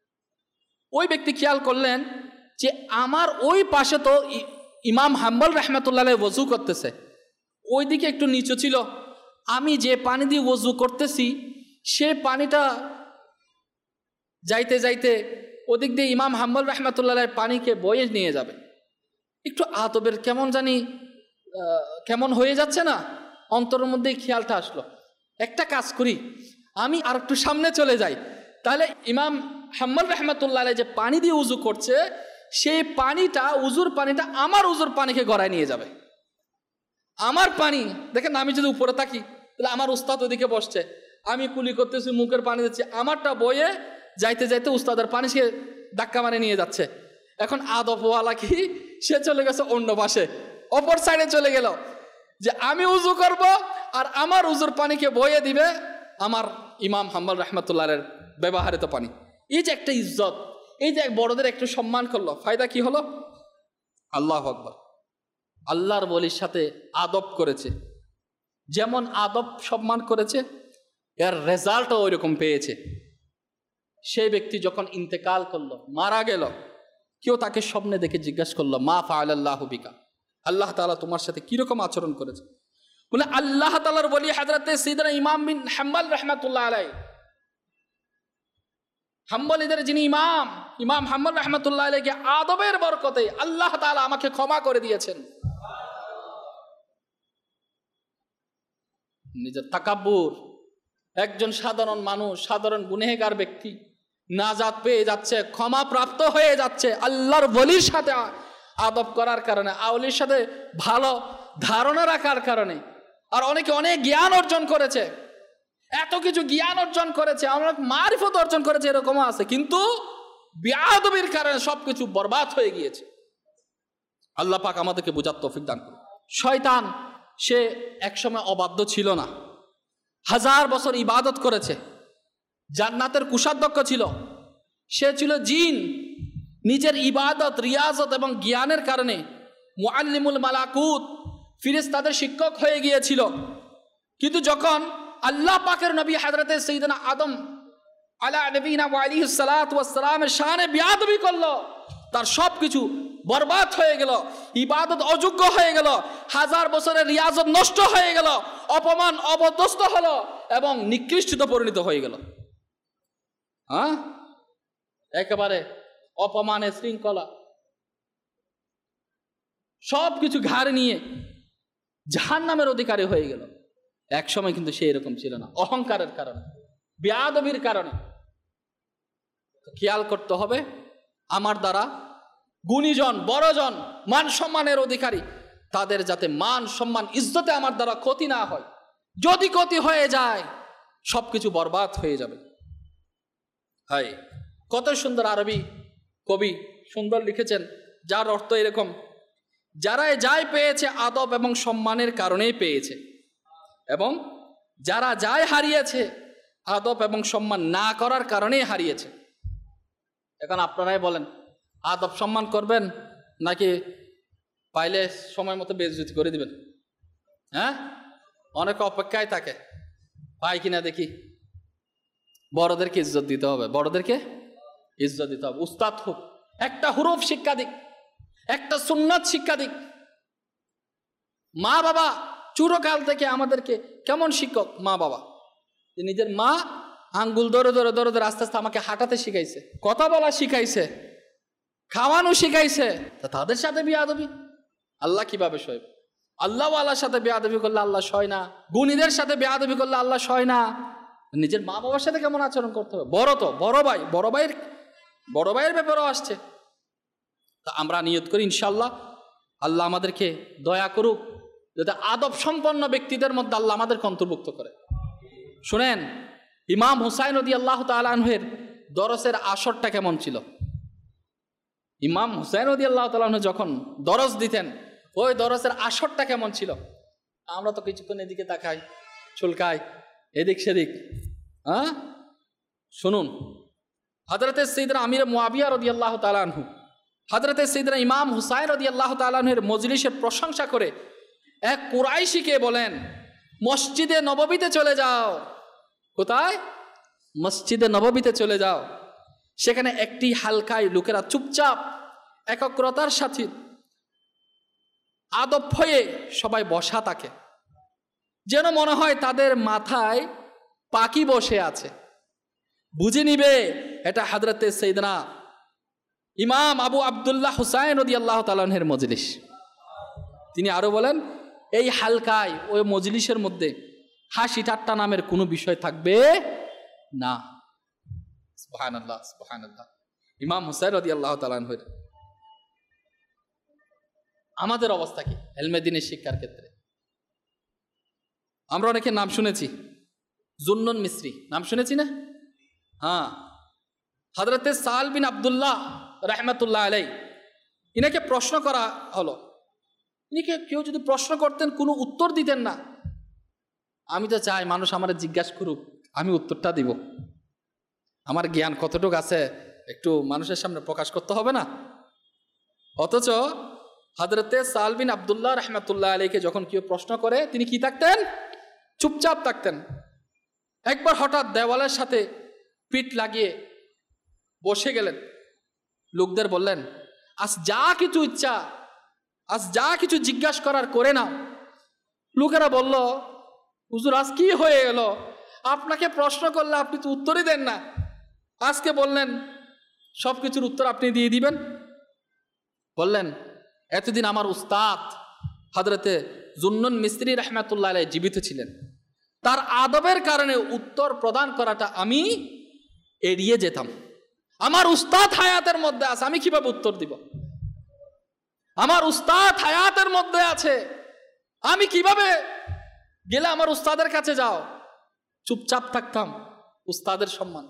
ওই ব্যক্তি খেয়াল করলেন যে আমার ওই পাশে তো ইমাম হাম্বল রাহমাতুল্লাহ আলাইহি ওযু করতেছে, ওই দিকে একটু নিচু ছিল, আমি যে পানি দিয়ে ওযু করতেছি সে পানিটা যাইতে যাইতে ওদিক দিয়ে ইমাম হাম্বল রাহমাতুল্লাহ আলাইহির পানিকে বয়ে নিয়ে যাবে। একটু আদবের কেমন জানি কেমন হয়ে যাচ্ছে না, অন্তরের মধ্যে খেয়ালটা আসলো, একটা কাজ করি, আমি আর একটু সামনে চলে যাই, তাহলে ইমাম হাম্বল রাহমাতুল্লাহ আলাইহি যে পানি দিয়ে উযু করছে সেই পানিটা, উযুর পানিটা আমার উযুর পানিকে গড়ায় নিয়ে যাবে। আমার পানি দেখেন, আমি যদি উপরে থাকি তাহলে আমার উস্তাদ ওদিকে বসছে, আমি কুলি করতেছি, মুখের পানি দিচ্ছি, আমারটা বয়ে যাইতে যাইতে উস্তাদের পানি সে ধাক্কা মারে নিয়ে যাচ্ছে। এখন আদবওয়ালা কি, সে চলে গেছে অন্য পাশে, অপর সাইডে চলে গেল যে আমি উযু করব আর আমার উযুর পানিকে বয়ে দিবে আমার ইমাম হাম্বল রাহমাতুল্লাহ আলাইহির ব্যবহারিত পানি। এই যে একটা ইজ্জত, এই যে বড়দের একটু সম্মান করলো, ফায়দা কি হলো? আল্লাহু আকবার। আল্লাহর ওলির সাথে আদব করেছে, যেমন আদব সম্মান করেছে এর রেজাল্টও ওই রকম পেয়েছে। সেই ব্যক্তি যখন ইন্তেকাল করলো, মারা গেল, কেউ তাকে স্বপ্নে দেখে জিজ্ঞাসা করলো, মা ফাআলাল্লাহু বিকা, আল্লাহ তাআলা তোমার সাথে কিরকম আচরণ করেছে? বলে আল্লাহ তাআলার ওলি হযরতে সাইয়েদনা ইমাম বিন হাম্বল রাহমাতুল্লাহ আলাইহি, হাম্বলীদের যিনি ইমাম, ইমাম হাম্বল রাহমাতুল্লাহ আলাইহি আদবের বরকতে আল্লাহ তাআলা আমাকে ক্ষমা করে দিয়েছেন। নিজের তাকাব্বুর, একজন সাধারণ মানুষ, সাধারণ গুনেহগার ব্যক্তি নাজাত পেয়ে যাচ্ছে, ক্ষমা প্রাপ্ত হয়ে যাচ্ছে আল্লাহর ওলির সাথে আদব করার কারণে, আউলির সাথে ভালো ধারণা রাখার কারণে। আর অনেকে অনেক জ্ঞান অর্জন করেছে, এত কিছু জ্ঞান অর্জন করেছে, অনেক মারিফত অর্জন করেছে, এরকমও আছে, কিন্তু বেয়াদবির কারণে সবকিছু বরবাদ হয়ে গিয়েছে। আল্লাহ পাক আমাদেরকে বোঝার তৌফিক দান করুন। শয়তান সে একসময় অবাধ্য ছিল না, 1000 বছর ইবাদত করেছে, জান্নাতের কুশাধ্যক্ষ ছিল, সে ছিল জিন। নিজের ইবাদত, রিয়াজত এবং জ্ঞানের কারণে মুআল্লিমুল মালাকুত, ফেরেশতাদের শিক্ষক হয়ে গিয়েছিল। কিন্তু যখন আল্লাহ পাকের নবী হযরতে সাইয়েদনা আদম আলা নবীনা ওয়া আলাইহিস সালাতু ওয়াস সালামের শানে বেয়াদবি করলো, তার সবকিছু বরবাদ হয়ে গেল, ইবাদত অযোগ্য হয়ে গেল, 1000 বছরের রিয়াজত নষ্ট হয়ে গেল, অপমান অবদস্ত হলো এবং নিকৃষ্টতে পরিণত হয়ে গেল। একেবারে অপমানে শৃঙ্খলা সবকিছু ঘাড়ে নিয়ে জাহান্নামের অধিকারী হয়ে গেল। এক সময় কিন্তু সে এরকম ছিল না, অহংকারের কারণে, বেয়াদবির কারণে। খেয়াল করতে হবে, আমার দ্বারা গুণীজন, বড়জন, মান সম্মানের অধিকারী, তাদের যাতে মান সম্মান ইজ্জতে আমার দ্বারা ক্ষতি না হয়। যদি ক্ষতি হয়ে যায় সবকিছু বরবাদ হয়ে যাবে। হায়, কত সুন্দর আরবি কবি সুন্দর লিখেছেন, যার অর্থ এরকম: যারা যাই পেয়েছে আদব এবং সম্মানের কারণেই পেয়েছে, এবং যারা যাই হারিয়েছে আদব এবং সম্মান না করার কারণেই হারিয়েছে। এখন আপনারাই বলেন, আদব সম্মান করবেন নাকি পাইলে সময় মতো বেইজ্জতি করে দিবেন? হ্যাঁ, অনেক অপেক্ষায় থাকে, পাই কিনা দেখি। বড়দেরকে ইজ্জত দিতে হবে, বড়দেরকে ইজ্জত দিতে হবে। উস্তাদ হোক, একটা হুরুফ শিক্ষা দিক, একটা সুন্নাত শিক্ষা দিক। মা বাবা চুরকাল থেকে আমাদেরকে কেমন শিক্ষক? মা বাবা নিজের মা আঙ্গুল ধরে ধরে ধরে ধরে আস্তে আস্তে আমাকে হাঁটাতে শিখাইছে, কথা বলা শিখাইছে, খাওয়ানো শিখাইছে। তা তাদের সাথে বেয়াদবি আল্লাহ কিভাবে সইব? আল্লাহ আল্লাহর সাথে বেয়াদবি করলে আল্লাহ সয় না, গুণীদের সাথে বেয়াদবি করলে আল্লাহ সয় না। নিজের মা বাবার সাথে কেমন আচরণ করতে হবে? বড় তো বড় ভাই, বড় ভাইয়ের ব্যাপারেও আসছে। তা আমরা নিয়ত করি ইনশাআল্লাহ আল্লাহ আমাদেরকে দয়া করুক, যাতে আদব সম্পন্ন ব্যক্তিদের মধ্যে আল্লাহ আমাদেরকে অন্তর্ভুক্ত করে। শুনেন, ইমাম হুসাইন রাদিয়াল্লাহু তাআলা আনহুর দরসের আসরটা কেমন ছিল? ইমাম হুসাইন রাদিয়াল্লাহু তাআলা আনহু যখন দরস দিতেন, ওই দরসের আসরটা কেমন ছিল? আমরা তো কিছুক্ষণ এদিকে তাকাই, চুলকাই, এদিক সেদিক। শুনুন, হযরতে সাইয়েদনা আমির মুআবিয়া রাদিয়াল্লাহু তাআলা আনহু হযরতে সাইয়েদনা ইমাম হুসাইন রাদিয়াল্লাহু তাআলা আনহুর মজলিসের প্রশংসা করে এক কুরাইশিকে বলেন, মসজিদে নববীতে চলে যাও। কোথায়? মসজিদে নববীতে চলে যাও। সেখানে একটি হালকায় লোকেরা চুপচাপ একাগ্রতার সাথে আদব হয়ে সবাই বসা থাকে, যেন মনে হয় তাদের মাথায় পাখি বসে আছে। বুঝে নিবে এটা হযরতে সাইয়েদনা ইমাম আবু আব্দুল্লাহ হুসাইন রাদিয়াল্লাহু তাআলা আনহুর মজলিস। তিনি আরো বলেন, এই হালকায় ওই মজলিসের মধ্যে হাসি ঠাট্টা নামের কোনো বিষয় থাকবে না। সুবহানাল্লাহ, সুবহানাল্লাহ। ইমাম হুসাইন রাদিয়াল্লাহু তাআলা আনহু। আমাদের অবস্থা কি ইলমে দ্বীনের শিক্ষার ক্ষেত্রে? আমরা অনেকে নাম শুনেছি, জুন্নুন মিসরি নাম শুনেছি না? হ্যাঁ, হযরতে সাল বিন আব্দুল্লাহ রাহমাতুল্লাহ আলাইহি, ইনাকে প্রশ্ন করা হলো। ইনাকে কেউ যদি প্রশ্ন করতেন কোনো উত্তর দিতেন না। আমি তো চাই মানুষ আমার জিজ্ঞাসা করুক, আমি উত্তরটা দিব। আমার জ্ঞান কতটুকু আছে একটু মানুষের সামনে প্রকাশ করতে হবে না? অথচ হযরতে সাল বিন আব্দুল্লাহ রাহমাতুল্লাহ আলাইহিকে যখন কেউ প্রশ্ন করে, তিনি কি থাকতেন? চুপচাপ থাকতেন। একবার হঠাৎ দেওয়ালের সাথে পিঠ লাগিয়ে বসে গেলেন। লোকদের বললেন, আজ যা কিছু ইচ্ছা, আজ যা কিছু জিজ্ঞাসা করার করে নাও। লোকেরা বলল, হুজুর আজ কি হয়ে গেল? আপনাকে প্রশ্ন করলে আপনি তো উত্তরই দেন না, আজকে বললেন সব কিছুর উত্তর আপনি দিয়ে দিবেন। বললেন, এতদিন আমার উস্তাদ হযরতে জুন্নুন মিসরি রাহমাতুল্লাহ আলাইহি জীবিত ছিলেন, তার আদবের কারণে উত্তর প্রদান করাটা আমি এড়িয়ে যেতাম। আমার উস্তাদ হায়াতের মধ্যে আছে, আমি কিভাবে উত্তর দিব? আমার উস্তাদ হায়াতের মধ্যে আছে, আমি কিভাবে গেলে আমার উস্তাদের কাছে যাও? চুপচাপ থাকতাম, উস্তাদের সম্মান।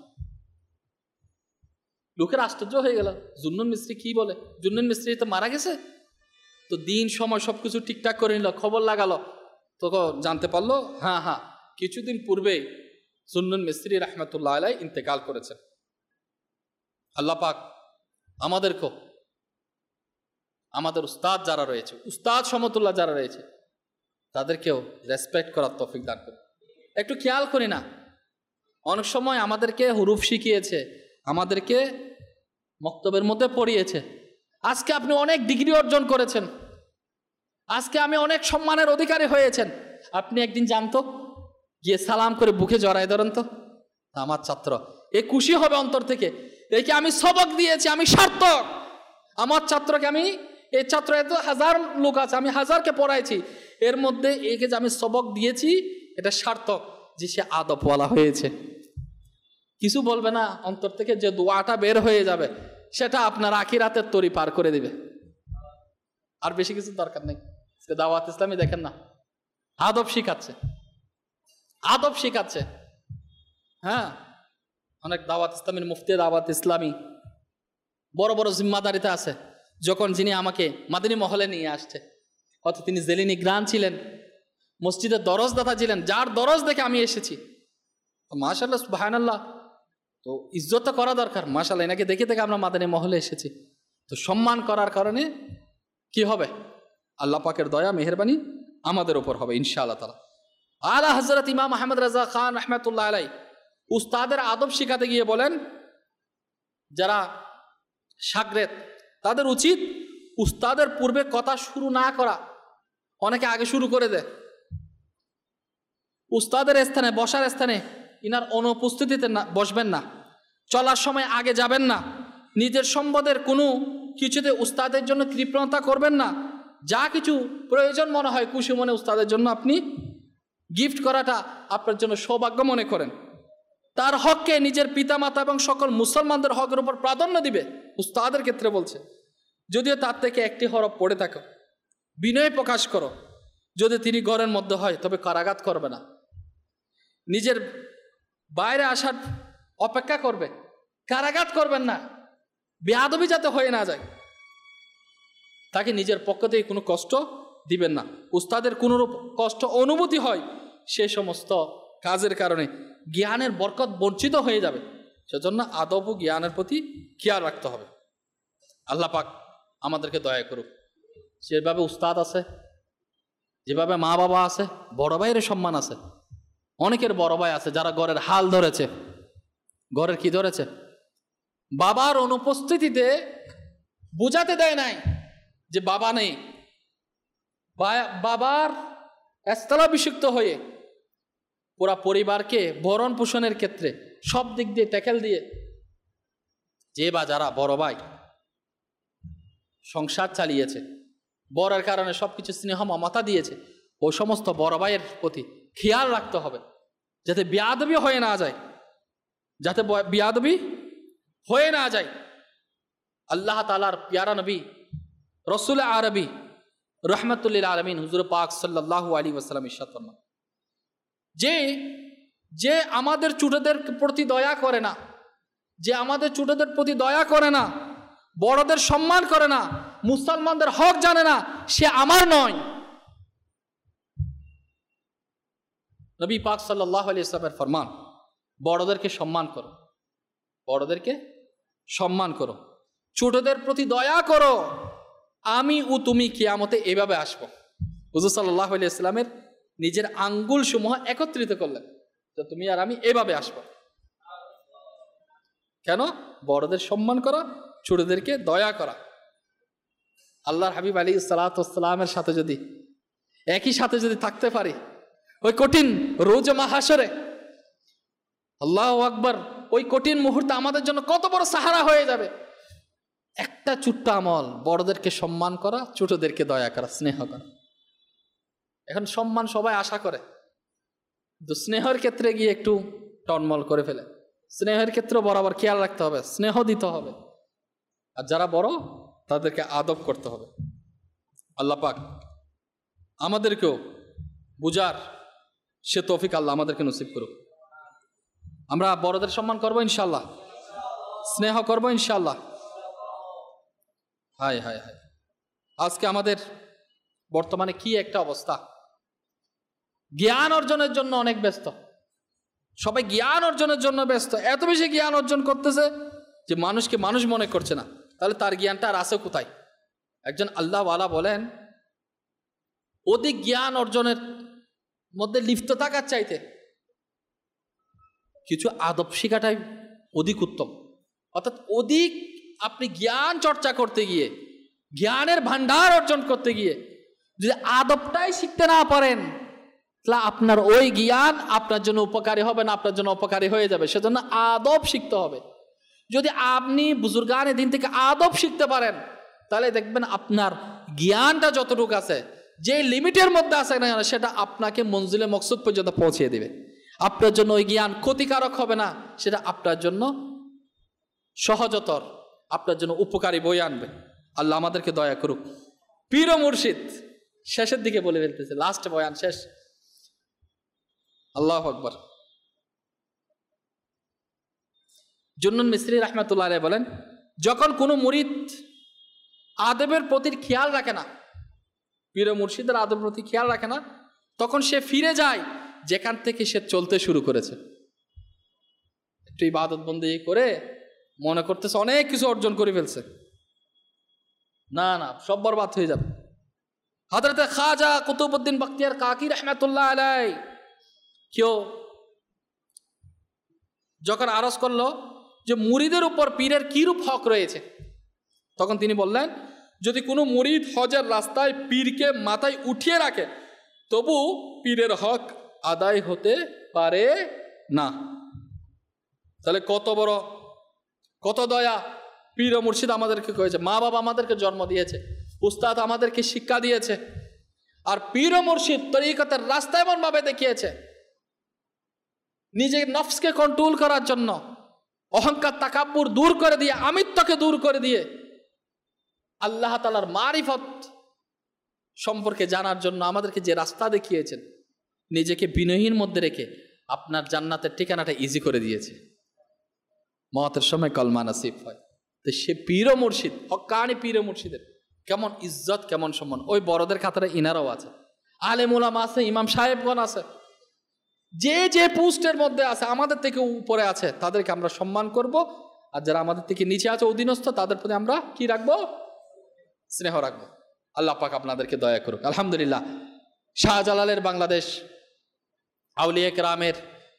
লোকের আশ্চর্য হয়ে গেল, জুন্নুন মিসরি কি বলে? জুন্নুন মিসরি তো মারা গেছে, তো দিন সময় সব কিছু ঠিকঠাক করে নিল, খবর লাগালো, তো জানতে পারলো হ্যাঁ কিছুদিন পূর্বে সুন্নুন মিস্ত্রি রহমতুল্লাহ আলাই ইন্তেকাল করেছেন। আল্লাহ পাক আমাদেরকেও, আমাদের উস্তাদ যারা রয়েছে, উস্তাদ সমতুল্লাহ যারা রয়েছে, তাদেরকেও রেসপেক্ট করার তৌফিক দান করুন। একটু খেয়াল করি না, অনেক সময় আমাদেরকে হুরুফ শিখিয়েছে, আমাদেরকে মক্তবের মধ্যে পড়িয়েছে। আজকে আপনি অনেক ডিগ্রি অর্জন করেছেন, আজকে আমি অনেক সম্মানের অধিকারী হয়েছেন। আপনি একদিন জানতো গিয়ে সালাম করে বুকে জড়াই ধরেন তো, আমার ছাত্র এ খুশি হবে অন্তর থেকে, একে আমি সবক দিয়েছি, আমি সার্থক। আমার ছাত্রকে আমি, এই ছাত্র এত হাজার লোক আছে, আমি হাজারকে পড়াইছি, এর মধ্যে একে যে আমি সবক দিয়েছি, এটা সার্থক যে সে আদবওয়ালা হয়েছে। কিছু বলবে না, অন্তর থেকে যে দোয়াটা বের হয়ে যাবে সেটা আপনার আখিরাতের তরি পার করে দিবে। আর বেশি কিছু দরকার নেই। দাওয়াত ইসলামী দেখেন না, আদব শিখাচ্ছে, আদব শিখাচ্ছে। হ্যাঁ, অনেক দাওয়াত ইসলামীর মুফতি দাওয়াত ইসলামী বড় বড় জিম্মাদারিতে আছে। যখন যিনি আমাকে মাদানী মহলে নিয়ে আসছে, অর্থাৎ তিনি জেলিনী গ্রান ছিলেন, মসজিদের দরজদাতা ছিলেন, যার দরজ দেখে আমি এসেছি। মাশাআল্লাহ সুবহানাল্লাহ, তো ইজ্জত করা দরকার। মাশাআল্লাহ, এনাকে দেখে দেখে আমরা মাদানী মহলে এসেছি, তো সম্মান করার কারণে কি হবে? আল্লাহ পাকের দয়া মেহেরবানি আমাদের উপর হবে ইনশাআল্লাহ তাআলা। আলা হযরত ইমাম আহমদ রাজা খান রহমতুল্লাহ আলাই উস্তাদের আদব শিখাতে গিয়ে বলেন, যারা শাগরেদ তাদের উচিত উস্তাদের পূর্বে কথা শুরু না করা। অনেকে আগে শুরু করে দেয়। উস্তাদের স্থানে, বসার স্থানে ইনার অনুপস্থিতিতে না বসবেন না, চলার সময় আগে যাবেন না, নিজের সম্পদের কোনো কিছুতে উস্তাদের জন্য কৃপণতা করবেন না। যা কিছু প্রয়োজন মনে হয় খুশি মনে উস্তাদের জন্য আপনি গিফট করাটা আপনার জন্য সৌভাগ্য মনে করেন। তার হককে নিজের পিতামাতা এবং সকল মুসলমানদের হকের উপর প্রাধান্য দিবে উস্তাদের ক্ষেত্রে বলছে। যদিও তার থেকে একটি হরফ পড়ে থাকো, বিনয় প্রকাশ করো। যদি তিনি ঘরের মধ্যে হয় তবে করাঘাত করবে না, নিজের বাইরে আসার অপেক্ষা করবে, কারাঘাত করবেন না, বেয়াদবি যাতে হয়ে না যায়। তাকে নিজের পক্ষ থেকে কোনো কষ্ট দিবেন না। উস্তাদের কোনো কষ্ট অনুভূতি হয়, সে সমস্ত কাজের কারণে জ্ঞানের বরকত বঞ্চিত হয়ে যাবে। সেজন্য আদব ও জ্ঞানের প্রতি খেয়াল রাখতে হবে। আল্লাহ পাক আমাদেরকে দয়া করুক। যেভাবে উস্তাদ আছে, যেভাবে মা বাবা আছে, বড় ভাইয়ের সম্মান আছে। অনেকের বড় ভাই আছে যারা ঘরের হাল ধরেছে। ঘরের কি ধরেছে? বাবার অনুপস্থিতিতে বোঝাতে দেয় নাই যে বাবা নেই। বাবার স্থলাভিষিক্ত হয়ে পুরা পরিবারকে ভরণ পোষণের ক্ষেত্রে সব দিক দিয়ে ট্যাকেল দিয়ে, যে বা যারা বড় ভাই সংসার চালিয়েছে, বড়ের কারণে সবকিছু স্নেহ মমতা দিয়েছে, ওই সমস্ত বড় ভাইয়ের প্রতি খেয়াল রাখতে হবে যাতে বেয়াদবি হয়ে না যায়, যাতে বেয়াদবি হয়ে না যায়। আল্লাহ তাআলার প্যারা নবী রসুল আরবি রহমতুল্লিল আলমিন হুজুর পাক সাল্লাল্লাহু আলাইহি ওয়াসাল্লাম ইরশাদ ফরমান, যে আমাদের ছোটদের প্রতি দয়া করে না, যে আমাদের ছোটদের প্রতি দয়া করে না, বড়দের সম্মান করে না, মুসলমানদের হক জানে না, সে আমার নয়। নবী পাক সাল্লাল্লাহু আলাইহি ওয়াসাল্লামের ফরমান, বড়দেরকে সম্মান করো, বড়দেরকে সম্মান করো, ছোটদের প্রতি দয়া করো, আমি ও তুমি কিয়ামতে এভাবে আসবো। হুজুর সাল্লাল্লাহু আলাইহি ওয়াসাল্লামের নিজের আঙ্গুল সমূহ একত্রিত করলেন যে তুমি আর আমি এভাবে আসবো। কেন? বড়দের সম্মান করা, ছোটদেরকে দয়া করা। আল্লাহর হাবিব আলাইহিস সালাতু ওয়াস সালামের সাথে যদি একই সাথে যদি থাকতে পারি ওই কঠিন রোজ মাহশরে, আল্লাহু আকবার, ওই কঠিন মুহূর্তে আমাদের জন্য কত বড় সাহারা হয়ে যাবে। একটা ছোট্ট আমল, বড়দেরকে সম্মান করা, ছোটদেরকে দয়া করা, স্নেহ করা। এখন সম্মান সবাই আশা করে, কিন্তু স্নেহের ক্ষেত্রে গিয়ে একটু টনমল করে ফেলে। স্নেহের ক্ষেত্রে বরাবর খেয়াল রাখতে হবে, স্নেহ দিতে হবে, আর যারা বড় তাদেরকে আদব করতে হবে। আল্লাহ পাক আমাদেরকেও বুঝার সে তৌফিক আল্লাহ আমাদেরকে নসিব করুক। আমরা বড়দের সম্মান করবো ইনশাল্লাহ, স্নেহ করবো ইনশাল্লাহ। হায় হায় হায়, আজকে আমাদের বর্তমানে কি একটা অবস্থা, জ্ঞান অর্জনের জন্য অনেক ব্যস্ত, সবাই জ্ঞান অর্জনের জন্য ব্যস্ত, এত বেশি জ্ঞান অর্জন করতেছে যে মানুষকে মানুষ মনে করছে না। তাহলে তার জ্ঞানটা আর আছে কোথায়? একজন আল্লাহওয়ালা বলেন, অধিক জ্ঞান অর্জনের মধ্যে লিপ্ত থাকার চাইতে কিছু আদব শিখাটাই অধিক উত্তম। অর্থাৎ অধিক আপনি জ্ঞান চর্চা করতে গিয়ে, জ্ঞানের ভান্ডার অর্জন করতে গিয়ে যদি আদবটাই শিখতে না পারেন, তাহলে আপনার ওই জ্ঞান আপনার জন্য উপকারী হবে না, আপনার জন্য অপকারী হয়ে যাবে। সেজন্য আদব শিখতে হবে। যদি আপনি বুজুর্গানে দিন থেকে আদব শিখতে পারেন, তাহলে দেখবেন আপনার জ্ঞানটা যতটুকু আছে, যে লিমিটের মধ্যে আছে না, সেটা আপনাকে মঞ্জিলে মকসুদ পর্যন্ত পৌঁছিয়ে দেবে। আপনার জন্য ওই জ্ঞান ক্ষতিকারক হবে না, সেটা আপনার জন্য সহজতর, আপনার জন্য উপকারী বই আনবে। আল্লাহ আমাদেরকে দয়া করুক। পীর ও মুর্শিদ শেষের দিকে বলে ফেলতেছে, লাস্ট বয়ান শেষ। আল্লাহু আকবার। জুন্নুন মিসরি রাহমাতুল্লাহ আলাইহি বলেন, যখন কোনো মুরিদ আদবের প্রতি খেয়াল রাখে না, পীর ও মুর্শিদের আদবের প্রতি খেয়াল রাখে না, তখন সে ফিরে যায় যেখান থেকে সে চলতে শুরু করেছে। একটু ইবাদত বন্দেগি করে মনে করতেছে অনেক কিছু অর্জন করে ফেলছে, না না, সব বরবাদ হয়ে যাবে। হযরতে খাজা কুতুবউদ্দিন বখতিয়ার কাকি রাহমাতুল্লাহ আলাইহি কেউ যখন আরজ করলো যে মুরিদের উপর পীরের কি রূপ হক রয়েছে, তখন তিনি বললেন, যদি কোনো মুরিদ হজের রাস্তায় পীরকে মাথায় উঠিয়ে রাখে, তবু পীরের হক আদায় হতে পারে না। তাহলে কত বড়, কত দয়া পীর ও মুর্শিদ আমাদেরকে করেছে। মা বাবা আমাদেরকে জন্ম দিয়েছে, উস্তাদ আমাদেরকে শিক্ষা দিয়েছে, আর পীর ও মুর্শিদ তরিকতের রাস্তা এমন ভাবে দেখিয়েছে, নিজের নফসকে কন্ট্রোল করার জন্য, অহংকার তাকাব্বুর দূর করে দিয়ে, আমিত্বকে দূর করে দিয়ে আল্লাহ তাআলার মারিফত সম্পর্কে জানার জন্য আমাদেরকে যে রাস্তা দেখিয়েছেন, নিজেকে বিনয়ীর মধ্যে রেখে আপনার জান্নাতের ঠিকানাটা ইজি করে দিয়েছে। মওতের সময় কলমা নসিব হয়। তো সে পীর ও মুর্শিদ, হক্কানি পীর ও মুর্শিদের কেমন ইজ্জত, কেমন সম্মান, ওই বড়দের খাতারে ইনারাও আছে, আলেম উলামা আছে, ইমাম সাহেবগণ আছে, যে যে পোস্টের মধ্যে আছে, আমাদের থেকে উপরে আছে, তাদেরকে আমরা সম্মান করব। আর যারা আমাদের থেকে নিচে আছে, অধীনস্থ, তাদের প্রতি আমরা কি রাখবো? স্নেহ রাখবো। আল্লাহ পাক আপনাদেরকে দয়া করুক। আলহামদুলিল্লাহ, শাহজালালের বাংলাদেশ, আউলিয়া কেরামের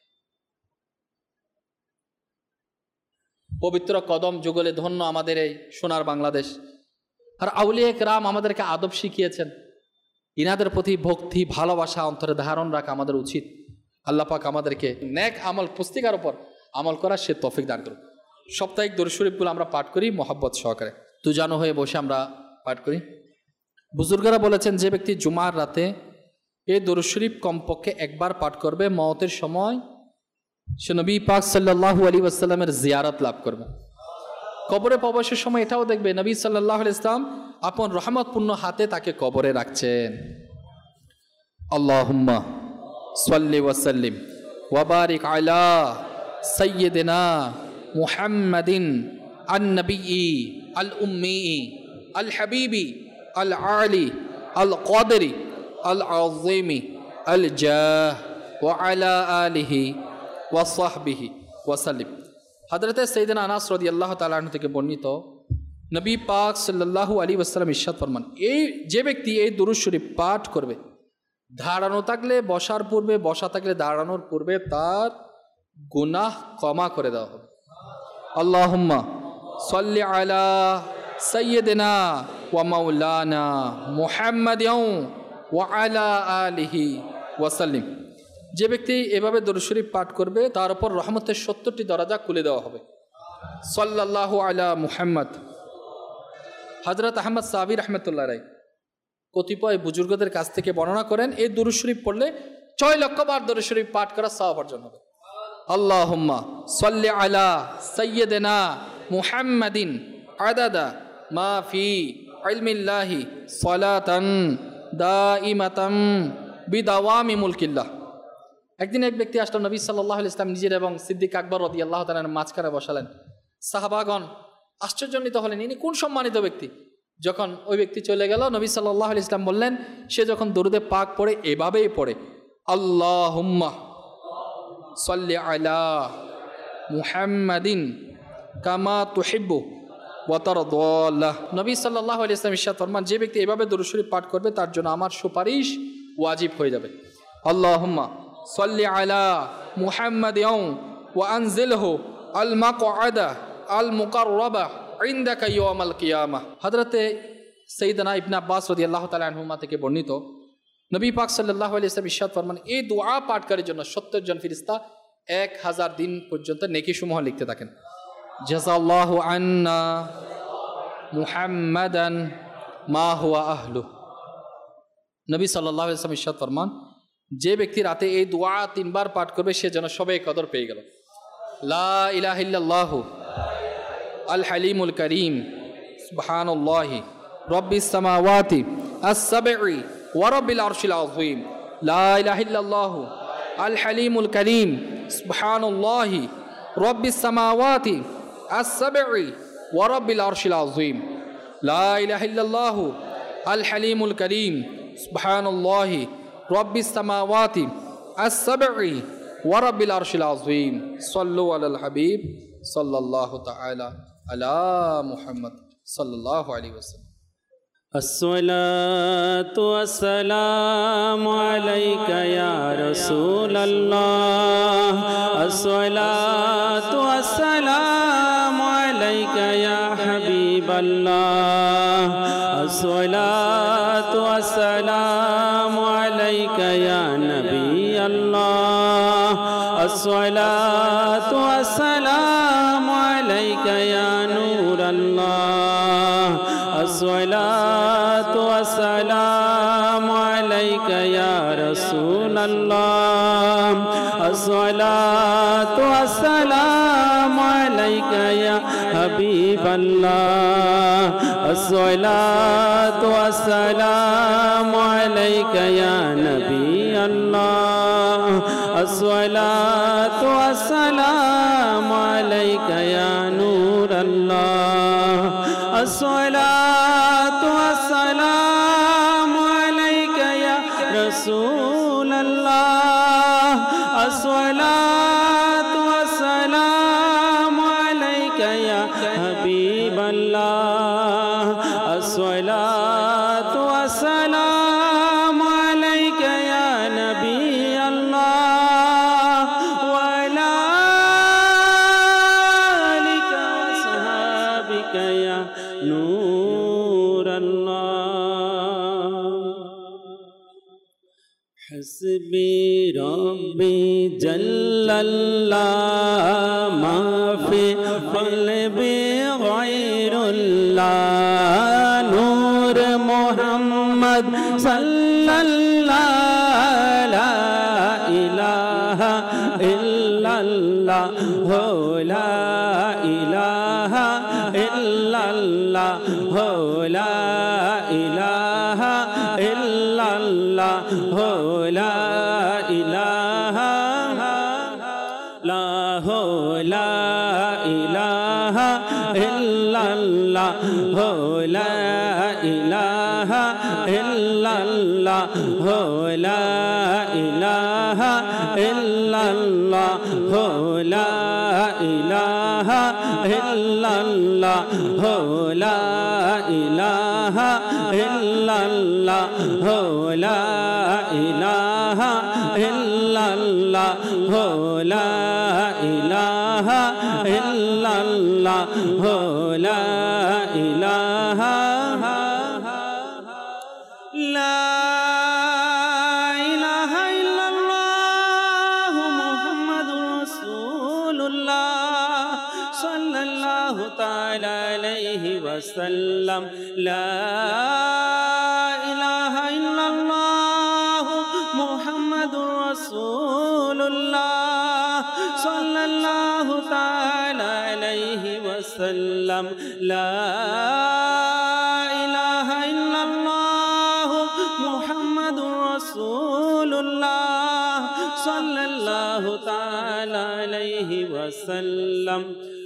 পবিত্র কদম যুগলে ধন্য আমাদের এই সোনার বাংলাদেশ। আর আউলিয়া কেরাম আমাদেরকে আদব শিখিয়েছেন, ইনাদের প্রতি ভক্তি, ভালোবাসা অন্তরে ধারণ রাখা আমাদের উচিত। আল্লাহ পাক আমাদেরকে নেক আমল, পুস্তিকার উপর আমল করার সে তৌফিক দান করুন। সাপ্তাহিক দরুদ শরীফগুলো আমরা পাঠ করি মহব্বত সহকারে, তুজানো হয়ে বসে আমরা পাঠ করি। বুজুর্গরা বলেছেন, যে ব্যক্তি জুমার রাতে এই দরুদ শরীফ কমপক্ষে একবার পাঠ করবে, মওতের সময় সে নবী পাক সাল্লাল্লাহু আলাইহি ওয়াসাল্লামের জিয়ারত লাভ করবে। কবরে প্রবেশের সময় এটাও দেখবে, নবী সাল্লাল্লাহু আলাইহি ওয়াসাল্লাম আপন রহমতপূর্ণ হাতে তাকে কবরে রাখছেন। আল্লাহুম্মা সাল্লি ওয়া সাল্লিম ওয়া বারিক আলা সাইয়্যিদিনা মুহাম্মাদিন আন-নবিয়্যি আল-উম্মি আল-হাবিবি আল-আলি আল-কাদরি আল-আযীমি আল-জাহ ওয়া আলা আলিহি ওয়া সাহবিহি ওয়া সাল্লিম। হযরতে সাইয়েদনা আনাস রাদিয়াল্লাহু তাআলা আনহু থেকে বর্ণিত, নবী পাক সাল্লাল্লাহু আলাইহি ওয়াসাল্লাম ইরশাদ ফরমান, এই যে ব্যক্তি এই দরুদ শরীফ পাঠ করবে, দাঁড়ানো থাকলে বসার পূর্বে, বসা থাকলে দাঁড়ানোর পূর্বে, তার গুনাহ ক্ষমা করে দেওয়া হবে। আল্লাহুম্মা সাল্লি আলা সাইয়্যিদিনা ওয়া মাওলানা মুহাম্মাদিন ওয়া আলা আলিহি ওয়া সাল্লিম। যে ব্যক্তি এভাবে দরুদ শরীফ পাঠ করবে, তার উপর রহমতের 70টি দরজা খুলে দেওয়া হবে। সাল্লাল্লাহু আলা মুহাম্মদ। হযরত আহমদ সাহাবী রাহমাতুল্লাহ আলাইহি কতিপয় বুজুর্গদের কাছ থেকে বর্ণনা করেন, এই দরুদ শরীফ পড়লে 6 লক্ষ বার দরুদ শরীফ পাঠ করা সওয়াব অর্জন হবে। আল্লাহুম্মা সাল্লি আলা সাইয়্যিদিনা মুহাম্মাদিন আদাদা মা ফি ইলমিল্লাহি সালাতান দাইমাতাম বিদাওয়ামি মুলকিল্লাহ। একদিন এক ব্যক্তি আসলো, নবী সাল্লাল্লাহু আলাইহি ওয়াসাল্লাম নিজের এবং সিদ্দিক আকবর রাদিয়াল্লাহু তাআলার মাঝখানে বসালেন। সাহাবাগণ আশ্চর্যান্বিত হলেন, ইনি কোন সম্মানিত ব্যক্তি, যখন ওই ব্যক্তি চলে গেল, নবী সাল্লাল্লাহু আলাইহি ওয়াসাল্লাম বললেন, সে যখন দরুদে পাক পড়ে এভাবেই পড়ে, আল্লাহুম্মা সাল্লি আলা মুহাম্মাদিন কামা তুহিব্বু ওয়া তারদা। নবী সাল্লাল্লাহু আলাইহি ওয়াসাল্লাম ইরশাদ ফরমান, যে ব্যক্তি এভাবে দরুদ শরীফ পাঠ করবে তার জন্য আমার সুপারিশ ওয়াজিব হয়ে যাবে। আল্লাহুম্মা সাল্লি আলা মুহাম্মাদিন ওয়া আনজিলহু আল মাকআদা আল মুকাররাবা ইনদাকা ইয়াউমাল কিয়ামাহ। হযরতে সাইয়েদনা ইবনে আব্বাস রাদিয়াল্লাহু তাআলা আনহুমা থেকে বর্ণিত, নবী পাক সাল্লাল্লাহু আলাইহি ওয়াসাল্লাম ইরশাদ ফরমান, এই দোয়া পাঠকারীর জন্য 70 জন ফেরেশতা 1000 দিন পর্যন্ত নেকি সমূহ লিখতে থাকেন। জাযাল্লাহু আন্না মুহাম্মাদান মা হুয়া আহলু। নবী সাল্লাল্লাহু আলাইহি ওয়াসাল্লাম ইরশাদ ফরমান, যে ব্যক্তি রাতে এই দোয়া 3 বার পাঠ করবে সে যেন সবে কদর পেয়ে গেল। লা ইলাহা ইল্লাল্লাহু আল হালিমুল কারীম সুবহানাল্লাহি রব্বিস সামাওয়াতি আস-সাবঈ ওয়া রাব্বিল আরশিল আযীম। লা ইলাহা ইল্লাল্লাহু আল হালিমুল কারীম সুবহানাল্লাহি রব্বিস সামাওয়াতি আস-সাবঈ ওয়া রাব্বিল আরশিল আযীম। লা ইলাহা ইল্লাল্লাহু আল হালিমুল কারীম সুবহানাল্লাহি রব্বিস সামাওয়াতি আস-সাবঈ ওয়া রাব্বিল আরশিল আযীম। সাল্লু আলাল হাবিব সাল্লাল্লাহু তাআলা আলা মুহাম্মদ সাল্লাল্লাহু আলাইহি ওয়াসাল্লাম। अस्सलातु वस्सलामु अलैका या रसूलल्लाह, अस्सलातु वस्सलामु अलैका या हबीबल्लाह, अस्सलातु वस्सलामु अलैका या नबीयल्लाह, अस्सलातु वस्सलामु अलैका या नूरल्लाह, अस्सलातु वस्सलामु अलैका या रसूलल्लाह, अस्सलातु वस्सलामु अलैका या हबीबल्लाह, अस्सलातु वस्सलामु अलैका या नबीयल्लाह, अस्सलातु वस्सलामु अलैका या नूरल्लाह, अस्सलातु वस्सलामु अलैका या रसूलल्लाह, अस्सलातु वस्सलामु अलैका या हबीबल्लाह, अस्सलातु वस्सलामु अलैका या नबीयल्लाह, व अला आलिका व सहाबिका या नूरल्लाह। हस्बी रब्बी जल्लल्लाह मा फी क़ल्बी गैरुल्लाह, नूर मुहम्मद सल्लल्लाह, ला इलाहा इल्लल्लाह, हो ला इलाहा इल्लल्लाह, हो ला इलाहा इल्लल्लाह, हो ला इलाहा ला, हो ला इलाहा इल्लल्लाह, हो ला इलाहा इल्लल्लाह, हो ला इलाहा इल्लल्लाह, हो ला इलाहा इल्लल्लाह, हो ला इलाहा इल्लल्लाह, हो ला इलाहा इल्लल्लाह, हो ला इलाहा इल्लल्लाह, हो ला इलाहा ला इलाहा इल्लल्लाह मुहम्मदुर रसूलुल्लाह सल्लल्लाहु ताला अलैहि वसल्लम। ला इलाहा इल्लल्लाह मुहम्मदुर रसूलुल्लाह सल्लल्लाहु ताला अलैहि वसल्लम। ला इलाहा इल्लल्लाह मुहम्मदुर रसूलुल्लाह सल्लल्लाहु ताला अलैहि वसल्लम।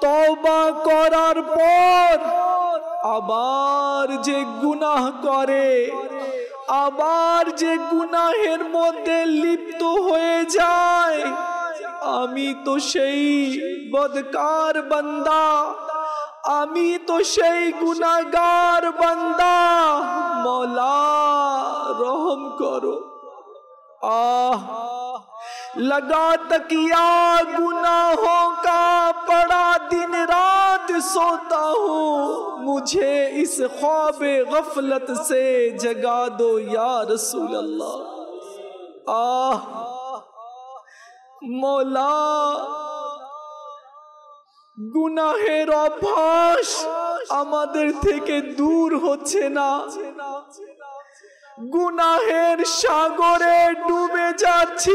তওবা করার পর আবার যে গুনাহ করে, আবার যে গুনাহের মধ্যে লিপ্ত হয়ে যায়, আমি তো সেই বদকার বান্দা, আমি তো সেই গুনাহগার বান্দা, মৌলা রহম করো। लगा तकिया गुनाहों का, पड़ा दिन रात सोता हूँ, मुझे इस ख्वाबे गफलत से जगा दो या रसूल अल्लाह। मौला গুনাহের অভ্যাস আমাদের থেকে দূর হচ্ছে না, গুনাহের সাগরে ডুবে যাচ্ছি,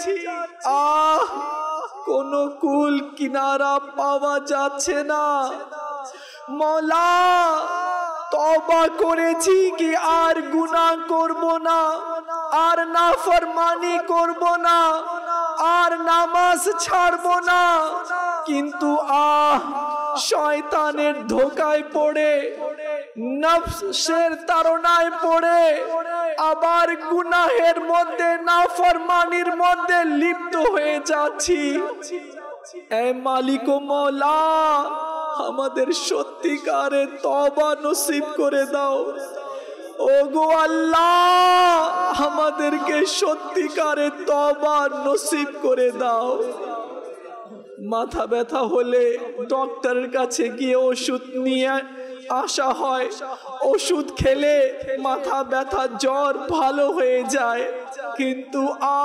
কোন কুল কিনারা পাওয়া যাচ্ছে না। মৌলা তওবা করেছি কি আর গুনাহ করব না, আর নাফরমানি করব না, আর নামাজ ছাড়ব না, কিন্তু শয়তানের ধোকায় পড়ে, নফসের তাড়নায় পড়ে আবার গুনাহের মধ্যে, নাফরমানির মধ্যে লিপ্ত হয়ে যাচ্ছি। এ মালিক ও মওলা, আমাদের সত্যিকারের তওবা নসিব করে দাও। ওগো আল্লাহ, আমাদেরকে সত্যিকারের তওবা নসিব করে দাও। মাথা ব্যথা হলে ডক্টরের কাছে গিয়ে ওষুধ নিয়ে আসা হয়, ওষুধ খেলে মাথা ব্যথা জ্বর ভালো হয়ে যায়, কিন্তু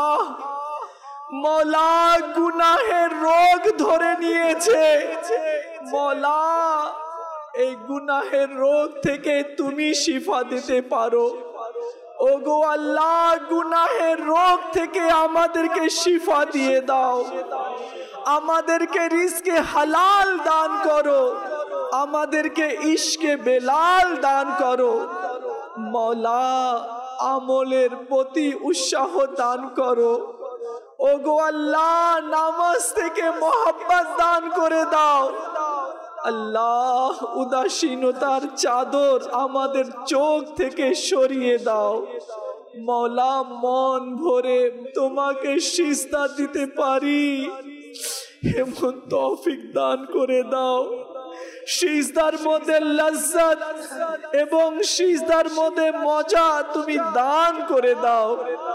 মওলা গুনাহের রোগ ধরে নিয়েছে। মওলা এই গুনাহের রোগ থেকে তুমি শিফা দিতে পারো। ওগো আল্লাহ, গুনাহের রোগ থেকে আমাদেরকে শিফা দিয়ে দাও, আমাদেরকে রিজকে হালাল দান করো, আমাদেরকে ইশকে বেলাল দান করো। মওলা আমলের প্রতি উৎসাহ দান করো। ওগো আল্লাহ, নামাজ থেকে মোহাব্বত দান করে দাও। আল্লাহ, উদাসীনতার চাদর আমাদের চোখ থেকে সরিয়ে দাও। মওলা, মন ভরে তোমাকে সিজদা দিতে পারি এমন তৌফিক দান করে দাও। সিজদার মধ্যে লজ্জত এবং সিজদার মধ্যে মজা তুমি দান করে দাও।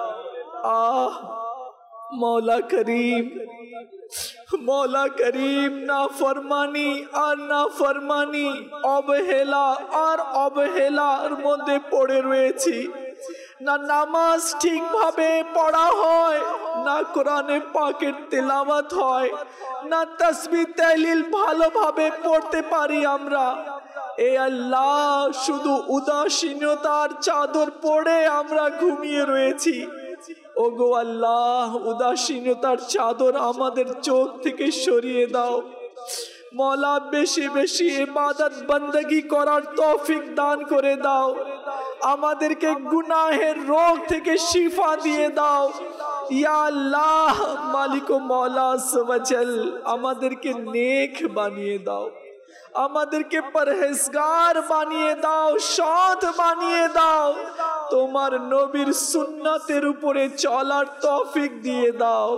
মওলা করিম, মওলা করিম, না ফরমানি আর না ফরমানি, অবহেলা আর অবহেলার মধ্যে পড়ে রয়েছি। না নামাজ ঠিকভাবে পড়া হয়, না কোরআনে পাকের তেলাওয়াত হয়, না তাসবিহ তাহলিল ভালোভাবে পড়তে পারি আমরা। এ আল্লাহ, শুধু উদাসীনতার চাদর পড়ে আমরা ঘুমিয়ে রয়েছি। ওগো আল্লাহ, উদাসীনতার চাদর আমাদের চোখ থেকে সরিয়ে দাও। মওলা, বেশি বেশি ইবাদত বندگی করার তৌফিক দান করে দাও। আমাদেরকে গুনাহের রোগ থেকে শিফা দিয়ে দাও। ইয়া আল্লাহ, মালিক ও মওলা সুবহানাল, আমাদেরকে নেক বানিয়ে দাও, আমাদেরকে পরহেজগার বানিয়ে দাও, সৎ বানিয়ে দাও। তোমার নবীর সুন্নাতের উপরে চলার তৌফিক দিয়ে দাও।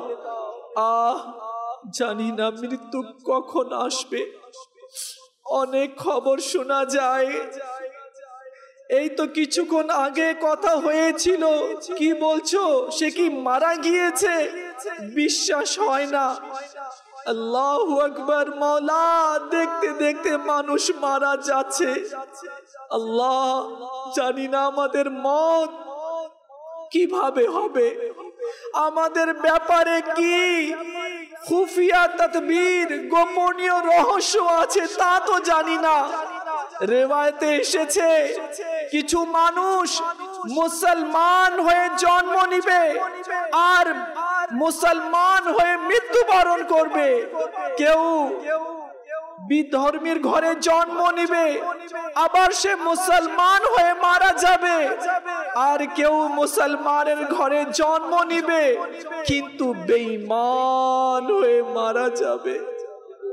জানি না মৃত্যু কখন আসবে, অনেক খবর শোনা যায়। এই তো কিছুক্ষণ আগে কথা হয়েছিল, কি বলছো, সে কি মারা গিয়েছে? বিশ্বাস হয় না। আল্লাহু আকবার। মওলা, দেখতে দেখতে মানুষ মারা যাচ্ছে। আল্লাহ, জানি না আমাদের মত কিভাবে হবে, আমাদের ব্যাপারে কি খুফিয়া তদবীর, গোপনীয় রহস্য আছে তা তো জানি না। রিওয়ায়েতে এসেছে কিছু মানুষ মুসলমান হয়ে জন্ম নিবে আর মুসলমান হয়ে মৃত্যুবরণ করবে। কেউ বিধর্মীর ঘরে জন্ম নিবে, আবার সে মুসলমান হয়ে মারা যাবে। আর কেউ মুসলমানের ঘরে জন্ম নিবে কিন্তু বেঈমান হয়ে মারা যাবে।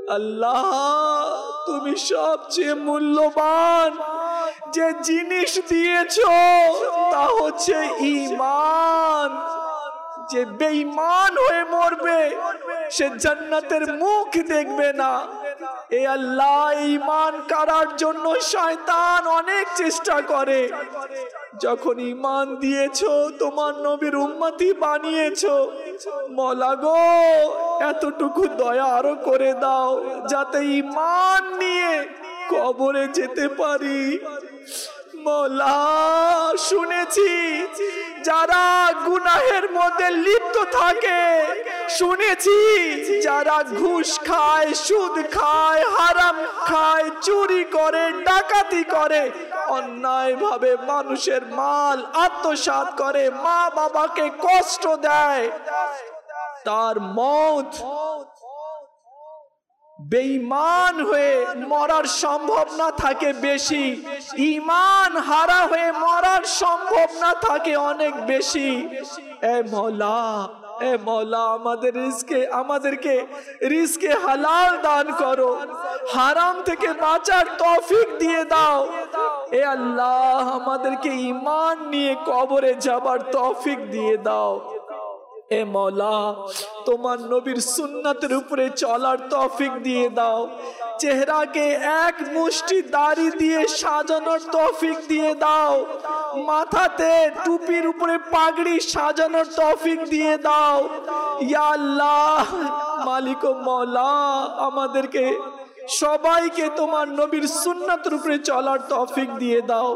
আল্লাহ তুমি সবচেয়ে মূল্যবান যে জিনিস দিয়েছো তা হচ্ছে ঈমান। যে বেঈমান হয়ে মরবে সে জান্নাতের মুখ দেখবে না। এ আল্লাহ, ঈমান কারার জন্য শয়তান অনেক চেষ্টা করে। যখন ঈমান দিয়েছো, তোমার নবীর উম্মতি বানিয়েছো, মওলা গো এতটুকু দয়া আরো করে দাও যাতে ঈমান নিয়ে কবরে যেতে পারি। মওলা, শুনেছি যারা গুনাহের মধ্যে লিপ্ত থাকে, শুনেছি যারা ঘুষ খায়, সুদ খায়, হারাম খায়, চুরি করে, ডাকাতি করে, অন্যায় ভাবে মানুষের মাল আত্মসাৎ করে, মা বাবাকে কষ্ট দেয়, তার মওত বেঈমান হয়ে মরার সম্ভাবনা থাকে বেশি, ঈমান হারা হয়ে মরার সম্ভাবনা থাকে অনেক বেশি। এ মওলা, এ মওলা, আমাদেরকে রিজকে হালাল দান করো, হারাম থেকে বাঁচার তৌফিক দিয়ে দাও। এ আল্লাহ, আমাদেরকে ঈমান নিয়ে কবরে যাবার তৌফিক দিয়ে দাও। এ মওলা, তোমার নবীর সুন্নাতের উপরে চলার তৌফিক দিয়ে দাও। চেহারাকে এক মুষ্টি দাড়ি দিয়ে সাজানোর তৌফিক দিয়ে দাও। মাথাতে টুপির উপরে পাগড়ি সাজানোর তৌফিক দিয়ে দাও। ইয়া আল্লাহ, মালিক ও মওলা, আমাদেরকে সবাইকে তোমার নবীর সুন্নাতের উপরে চলার তৌফিক দিয়ে দাও।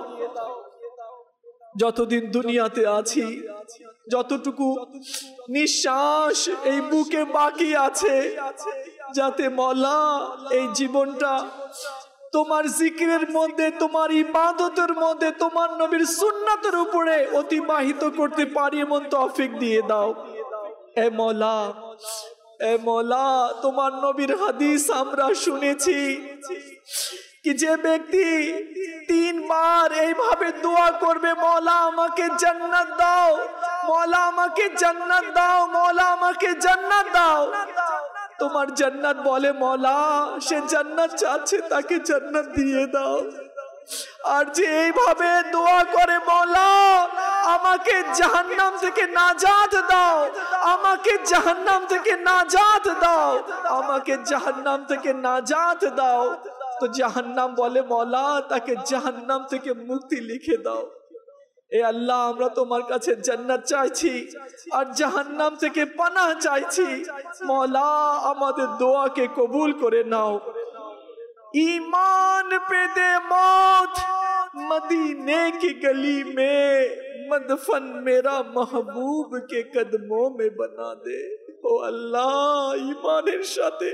যতদিন দুনিয়াতে আছি, যতটুকু নিঃশ্বাস এই বুকে বাকি আছে, যাতে মওলা এই জীবনটা তোমার জিকিরের মধ্যে, তোমার ইবাদতের মধ্যে, তোমার নবীর সুন্নাতের উপরে অতিবাহিত করতে পারি এমন তৌফিক দিয়ে দাও। এ মওলা, এ মওলা, তোমার নবীর হাদিস আমরা শুনেছি कि जे व्यक्ति 3 बार এইভাবে দোয়া করবে, মওলা আমাকে জান্নাত দাও, মওলা আমাকে জান্নাত দাও, মওলা আমাকে জান্নাত দাও, তোমার জান্নাত বলে মওলা সে জান্নাত চাচ্ছে তাকে জান্নাত দিয়ে দাও। আর যে এইভাবে দোয়া করে মওলা আমাকে জাহান্নাম থেকে নাজাত দাও, আমাকে জাহান্নাম থেকে নাজাত দাও, আমাকে জাহান্নাম থেকে নাজাত দাও, তো জাহান্নাম বলে মওলা তাকে জাহান্নাম থেকে মুক্তি লিখে দাও। এ আল্লাহ, আমরা তোমার কাছে জান্নাত চাইছি আর জাহান্নাম থেকে পানাহ চাইছি। মওলা আমাদের দোয়াকে কবুল করে নাও। ईमान पे दे मौत मदीने की गली में, मदफन मेरा महबूब के कदमों में बना दे। ओ अल्लाह, ईमानेर साथे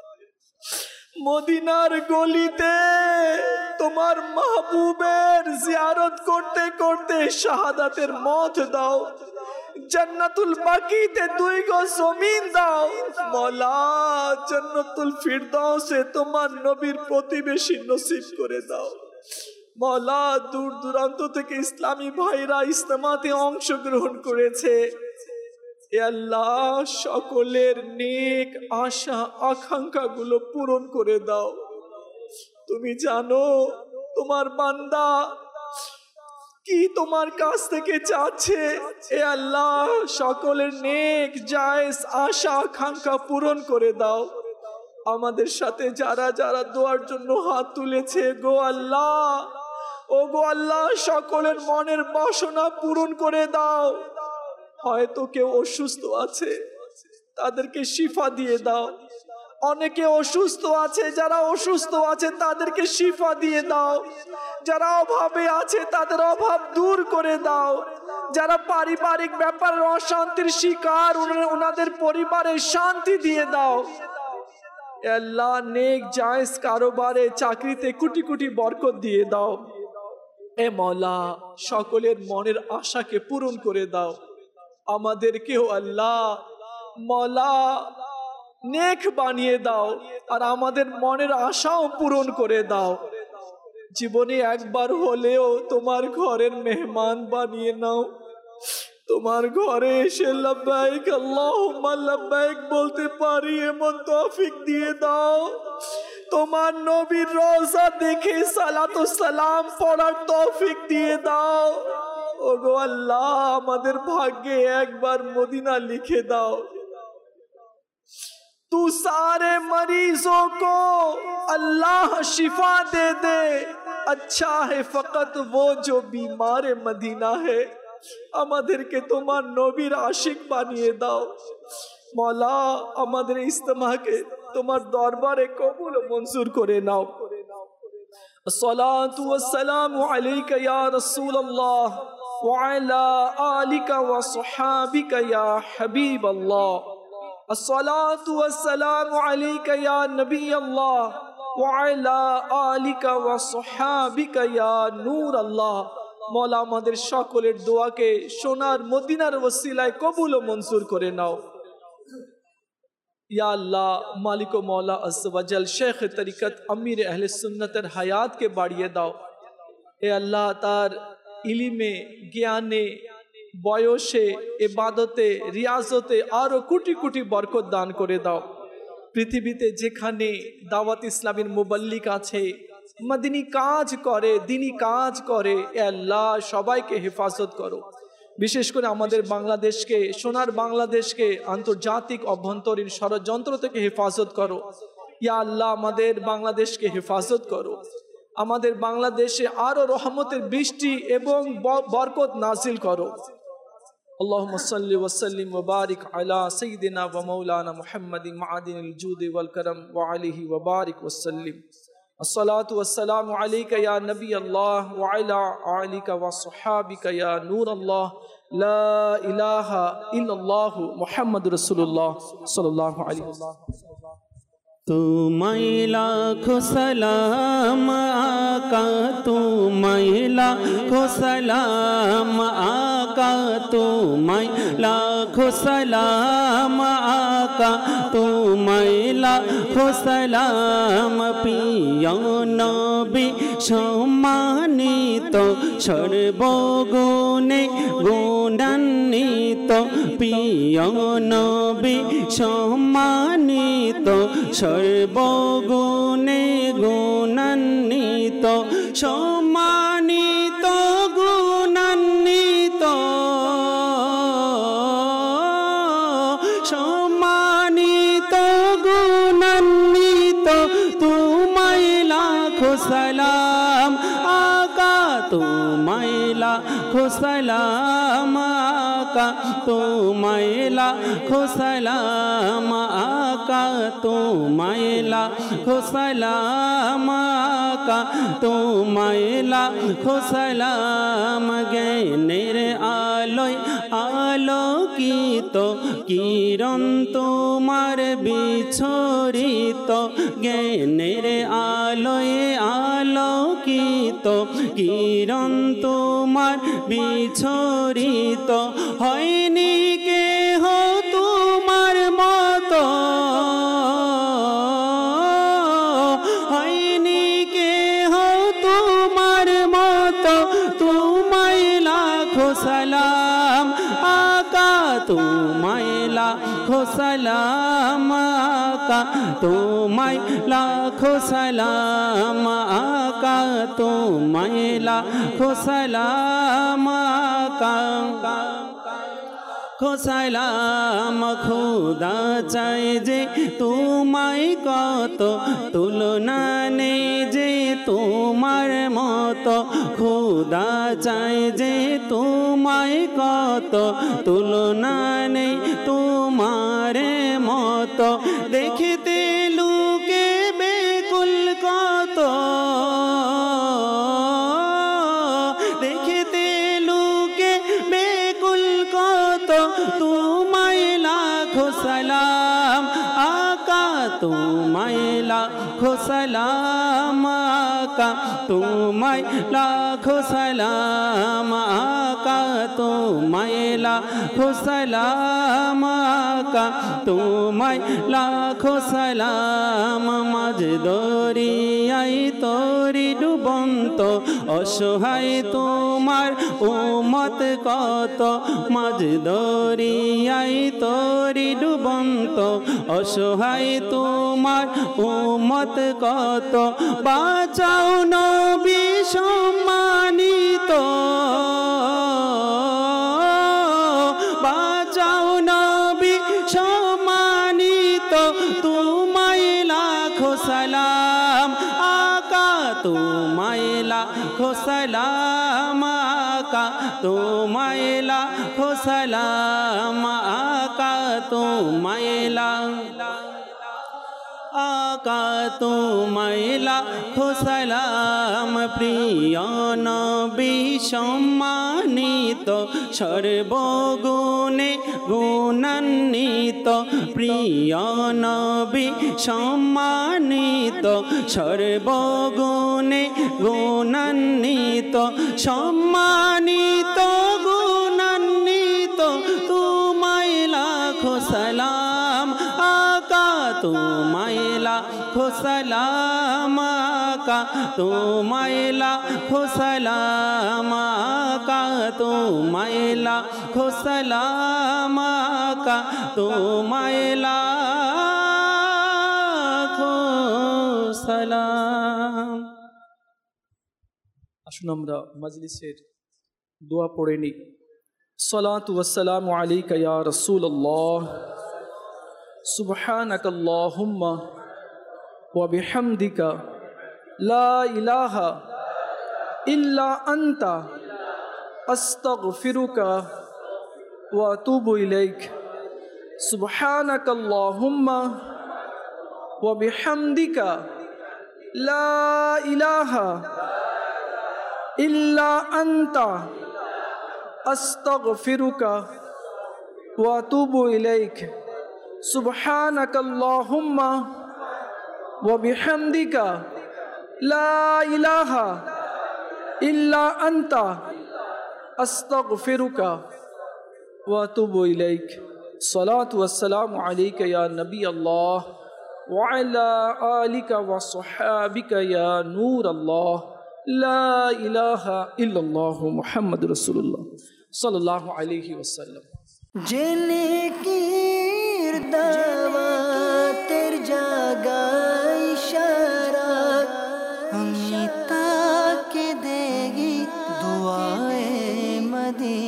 মদিনার গলিতে তোমার মাহবুবের জিয়ারত করতে করতে শাহাদাতের মত দাও। জান্নাতুল বাকিতে 2 গজ জমিন দাও। মওলা জান্নাতুল ফিরদাউসে তোমার নবীর প্রতিবেশী নসিব করে দাও। মওলা দূর দূরান্ত থেকে ইসলামী ভাইরা ইজতেমাতে অংশগ্রহণ করেছে। এ আল্লাহ, সকলের নেক আশা আকাঙ্ক্ষা গুলো পূরণ করে দাও। তুমি জানো তোমার বান্দা কি তোমার কাছ থেকে চাচ্ছে। এ আল্লাহ, সকলের নেক জায়েজ আশা আকাঙ্ক্ষা পূরণ করে দাও। আমাদের সাথে যারা যারা দোয়ার জন্য হাত তুলেছে, গো আল্লাহ, ও গো আল্লাহ, সকলের মনের বাসনা পূরণ করে দাও। হয়তো কেউ অসুস্থ আছে, তাদেরকে শিফা দিয়ে দাও। অনেকে অসুস্থ আছে, যারা অসুস্থ আছে তাদেরকে শিফা দিয়ে দাও। যারা অভাবে আছে তাদের অভাব দূর করে দাও। যারা পারিবারিক ব্যাপারে অশান্তির শিকার, ওনাদের পরিবারে শান্তি দিয়ে দাও। আল্লাহ, নেক জায়েজ কারোবারে চাকরিতে কোটি কোটি বরকত দিয়ে দাও। এ মওলা, সকলের মনের আশাকে পূরণ করে দাও। আমাদেরকেও আল্লাহ মওলা নেক বানিয়ে দাও আর আমাদের মনের আশাও পূরণ করে দাও। জীবনে একবার হলেও তোমার ঘরের মেহমান বানিয়ে নাও। তোমার ঘরে এসে লব্বাইক আল্লাহুম্মা লব্বাইক বলতে পারি এমন তৌফিক দিয়ে দাও। তোমার নবীর রওজা দেখে সালাত ও সালাম পড়ার তৌফিক দিয়ে দাও। ওগো আল্লাহ, আমাদের ভাগ্যে একবার মদিনা লিখে দাও। तू सारे मरीजों को अल्लाह शिफा दे दे। अच्छा है फकत वो जो बीमार मदीना है। আমাদেরকে তোমার নবীর আশিক বানিয়ে দাও। মওলা, আমাদের ইজতিমাকে তোমার দরবারে কবুল ও মঞ্জুর করে নাও। আসসালাতু ওয়াসসালামু আলাইকা ইয়া রাসূলুল্লাহ ওয়া আলা আলিকা ওয়া সাহাবিকা ইয়া হাবিবাল্লাহ। আসসালাতু ওয়াসসালামু আলাইকা ইয়া নবিয়াল্লাহ ওয়া আলা আলিকা ওয়া সাহাবিকা ইয়া নূরাল্লাহ। মওলা, আমাদের সকলের দোয়াকে সোনার মদিনার ওসিলায় কবুল ও মঞ্জুর করে নাও। या अल्लाह मालिक मौला अज़्ज़ वजल शेख तरीक़त अमीर अहले सुन्नतर हयात के बाड़िए दाओ। ए अल्लाह तार इलिमे ज्ञाने बयसे इबादते रियाजते आरो कोटी कोटी बरकत दान करे दाओ। पृथिवीते जेखाने दावत इस्लामेर मुबल्लिग आछे, मदिनी काज करे, दिनी काज करे, ए अल्लाह सबाइके हेफाजत करो। विशेष করে আমাদের বাংলাদেশকে, সোনার বাংলাদেশকে আন্তর্জাতিক অভ্যন্তরীণ ষড়যন্ত্র থেকে হেফাজত করো। ইয়া আল্লাহ, আমাদের বাংলাদেশকে হেফাজত করো। আমাদের বাংলাদেশে আরো রহমতের বৃষ্টি এবং বরকত নাজিল করো। اللهم صل وسلم وبارك على سيدنا ومولانا محمد معدن الجود والكرم وعليه وبارك وسلم। الصلاة والسلام عليك يا نبي الله وعلى آلك وصحابك يا نور الله لا إله إلا الله محمد رسول الله صلى الله عليه وسلم। तुम्हाई लाखों सलाम आका, तुम्हाई लाखों सलाम आका, तुम्हाई लाखों सलाम आका, तुम्हाई लाखों सलाम। प्रिय नबी सम्मानित सर्वगुणे गुणान्वित, प्रिय नबी सम्मानित सर्वगुणे गुणान्वित, सम्मानित गुणान्वित, सम्मानित गुणान्वित। तुम्हाई लाखों सलाम आका, तुम्हाई लाखों सलाम आका, तुम्हाई लाखों सलाम आका, तुम्हाई लाखों सलाम आका, तुम्हाई लाखों सलाम। জ্ঞানের আলোয় আলোকিত কিরণ তোমার বিছরিত, জ্ঞানের আলোয় আলোকিত কিরণ তোমার বিছরিত। হয়নি কেহ তোমার মতো, হয়নি কেহ তোমার মতো। তোমায় লাখো সালাম আকা, তোমায় লাখো সালাম আকা, তোমায় লাখো সালাম আকা, তোমায় লাখো সালাম আকা। লাখো সালাম খুদা চাই যে তোমায় কত, তুলনা নেই যে তোমার মতো। খুদা চাই যে তোমায় কত, তুলনা নেই তোমার মতো। দেখতে লুকে বেকুল কত, দেখতে লুকে বেকুল কত। তোমায় লাখো সালাম আকা, তোমায় লাখো সালাম। आका तुम्हाय लाखो सलाम आका तुम्हाय लाखो सलाम आका तुम्हाय लाखो सलाम মাঝ দরিয়ায় তোরি ডুবন্ত অসহায় তোমার উম্মত কত মাঝ দরিয়ায় তোরি ডুবন্ত অসহায় তোমার উম্মত কত বাঁচাও নবী সম্মানিত বাঁচাও নবী সম্মানিত তোমায় লাখো সালাম আকা তোমায় লাখো সালাম আকা তোমায় লাখো সালাম আকা তোমায় आका तुम्हाय लाखो सलाम प्रिय नबी सम्मानित सर्वगुणे गुणान्वित प्रिय नबी सम्मानित सर्वगुणे गुणान्वित सम्मानित गुणान्वित तुम्हाय लाखो सलाम आका तुम्हाय लाखो सलाम आका तुम्हाय लाखो सलाम आका तुम्हाय लाखो सलाम आका तुम्हाय लाखो सलाम। আসুন আমরা মজলিসের দোয়া পড়ে নিই। সলাতু ওয়াসসালামু আলাইকা ইয়া রাসূলুল্লাহ সুবহানাকা আল্লাহুম্মা ওয়া বিহামদিকা লা ইলাহা ইল্লা আনতা আস্তাগফিরুকা ওয়া আতুবু ইলাইক সুবহানাকা আল্লাহুম্মা ওয়া বিহামদিকা লা ইলাহা ইল্লা আনতা আস্তাগফিরুকা ওয়া আতুবু ইলাইক সুবহানাকা আল্লাহুম্মা ওয়া বিহামদিকা লা ইলাহা ইল্লা আনতা আস্তাগফিরুকা ওয়া আতুবু ইলাইক। সালাতু ওয়াসসালামু আলাইকা ইয়া নবী আল্লাহ ওয়া আলা আলিকা ওয়া সাহাবিকা ইয়া নূর আল্লাহ লা ইলাহা ইল্লাল্লাহু মুহাম্মাদুর রাসূলুল্লাহ সাল্লাল্লাহু আলাইহি ওয়াসাল্লাম। जिनकी दावा तेर जागा इशारा अमिता के देगी दुआए मदी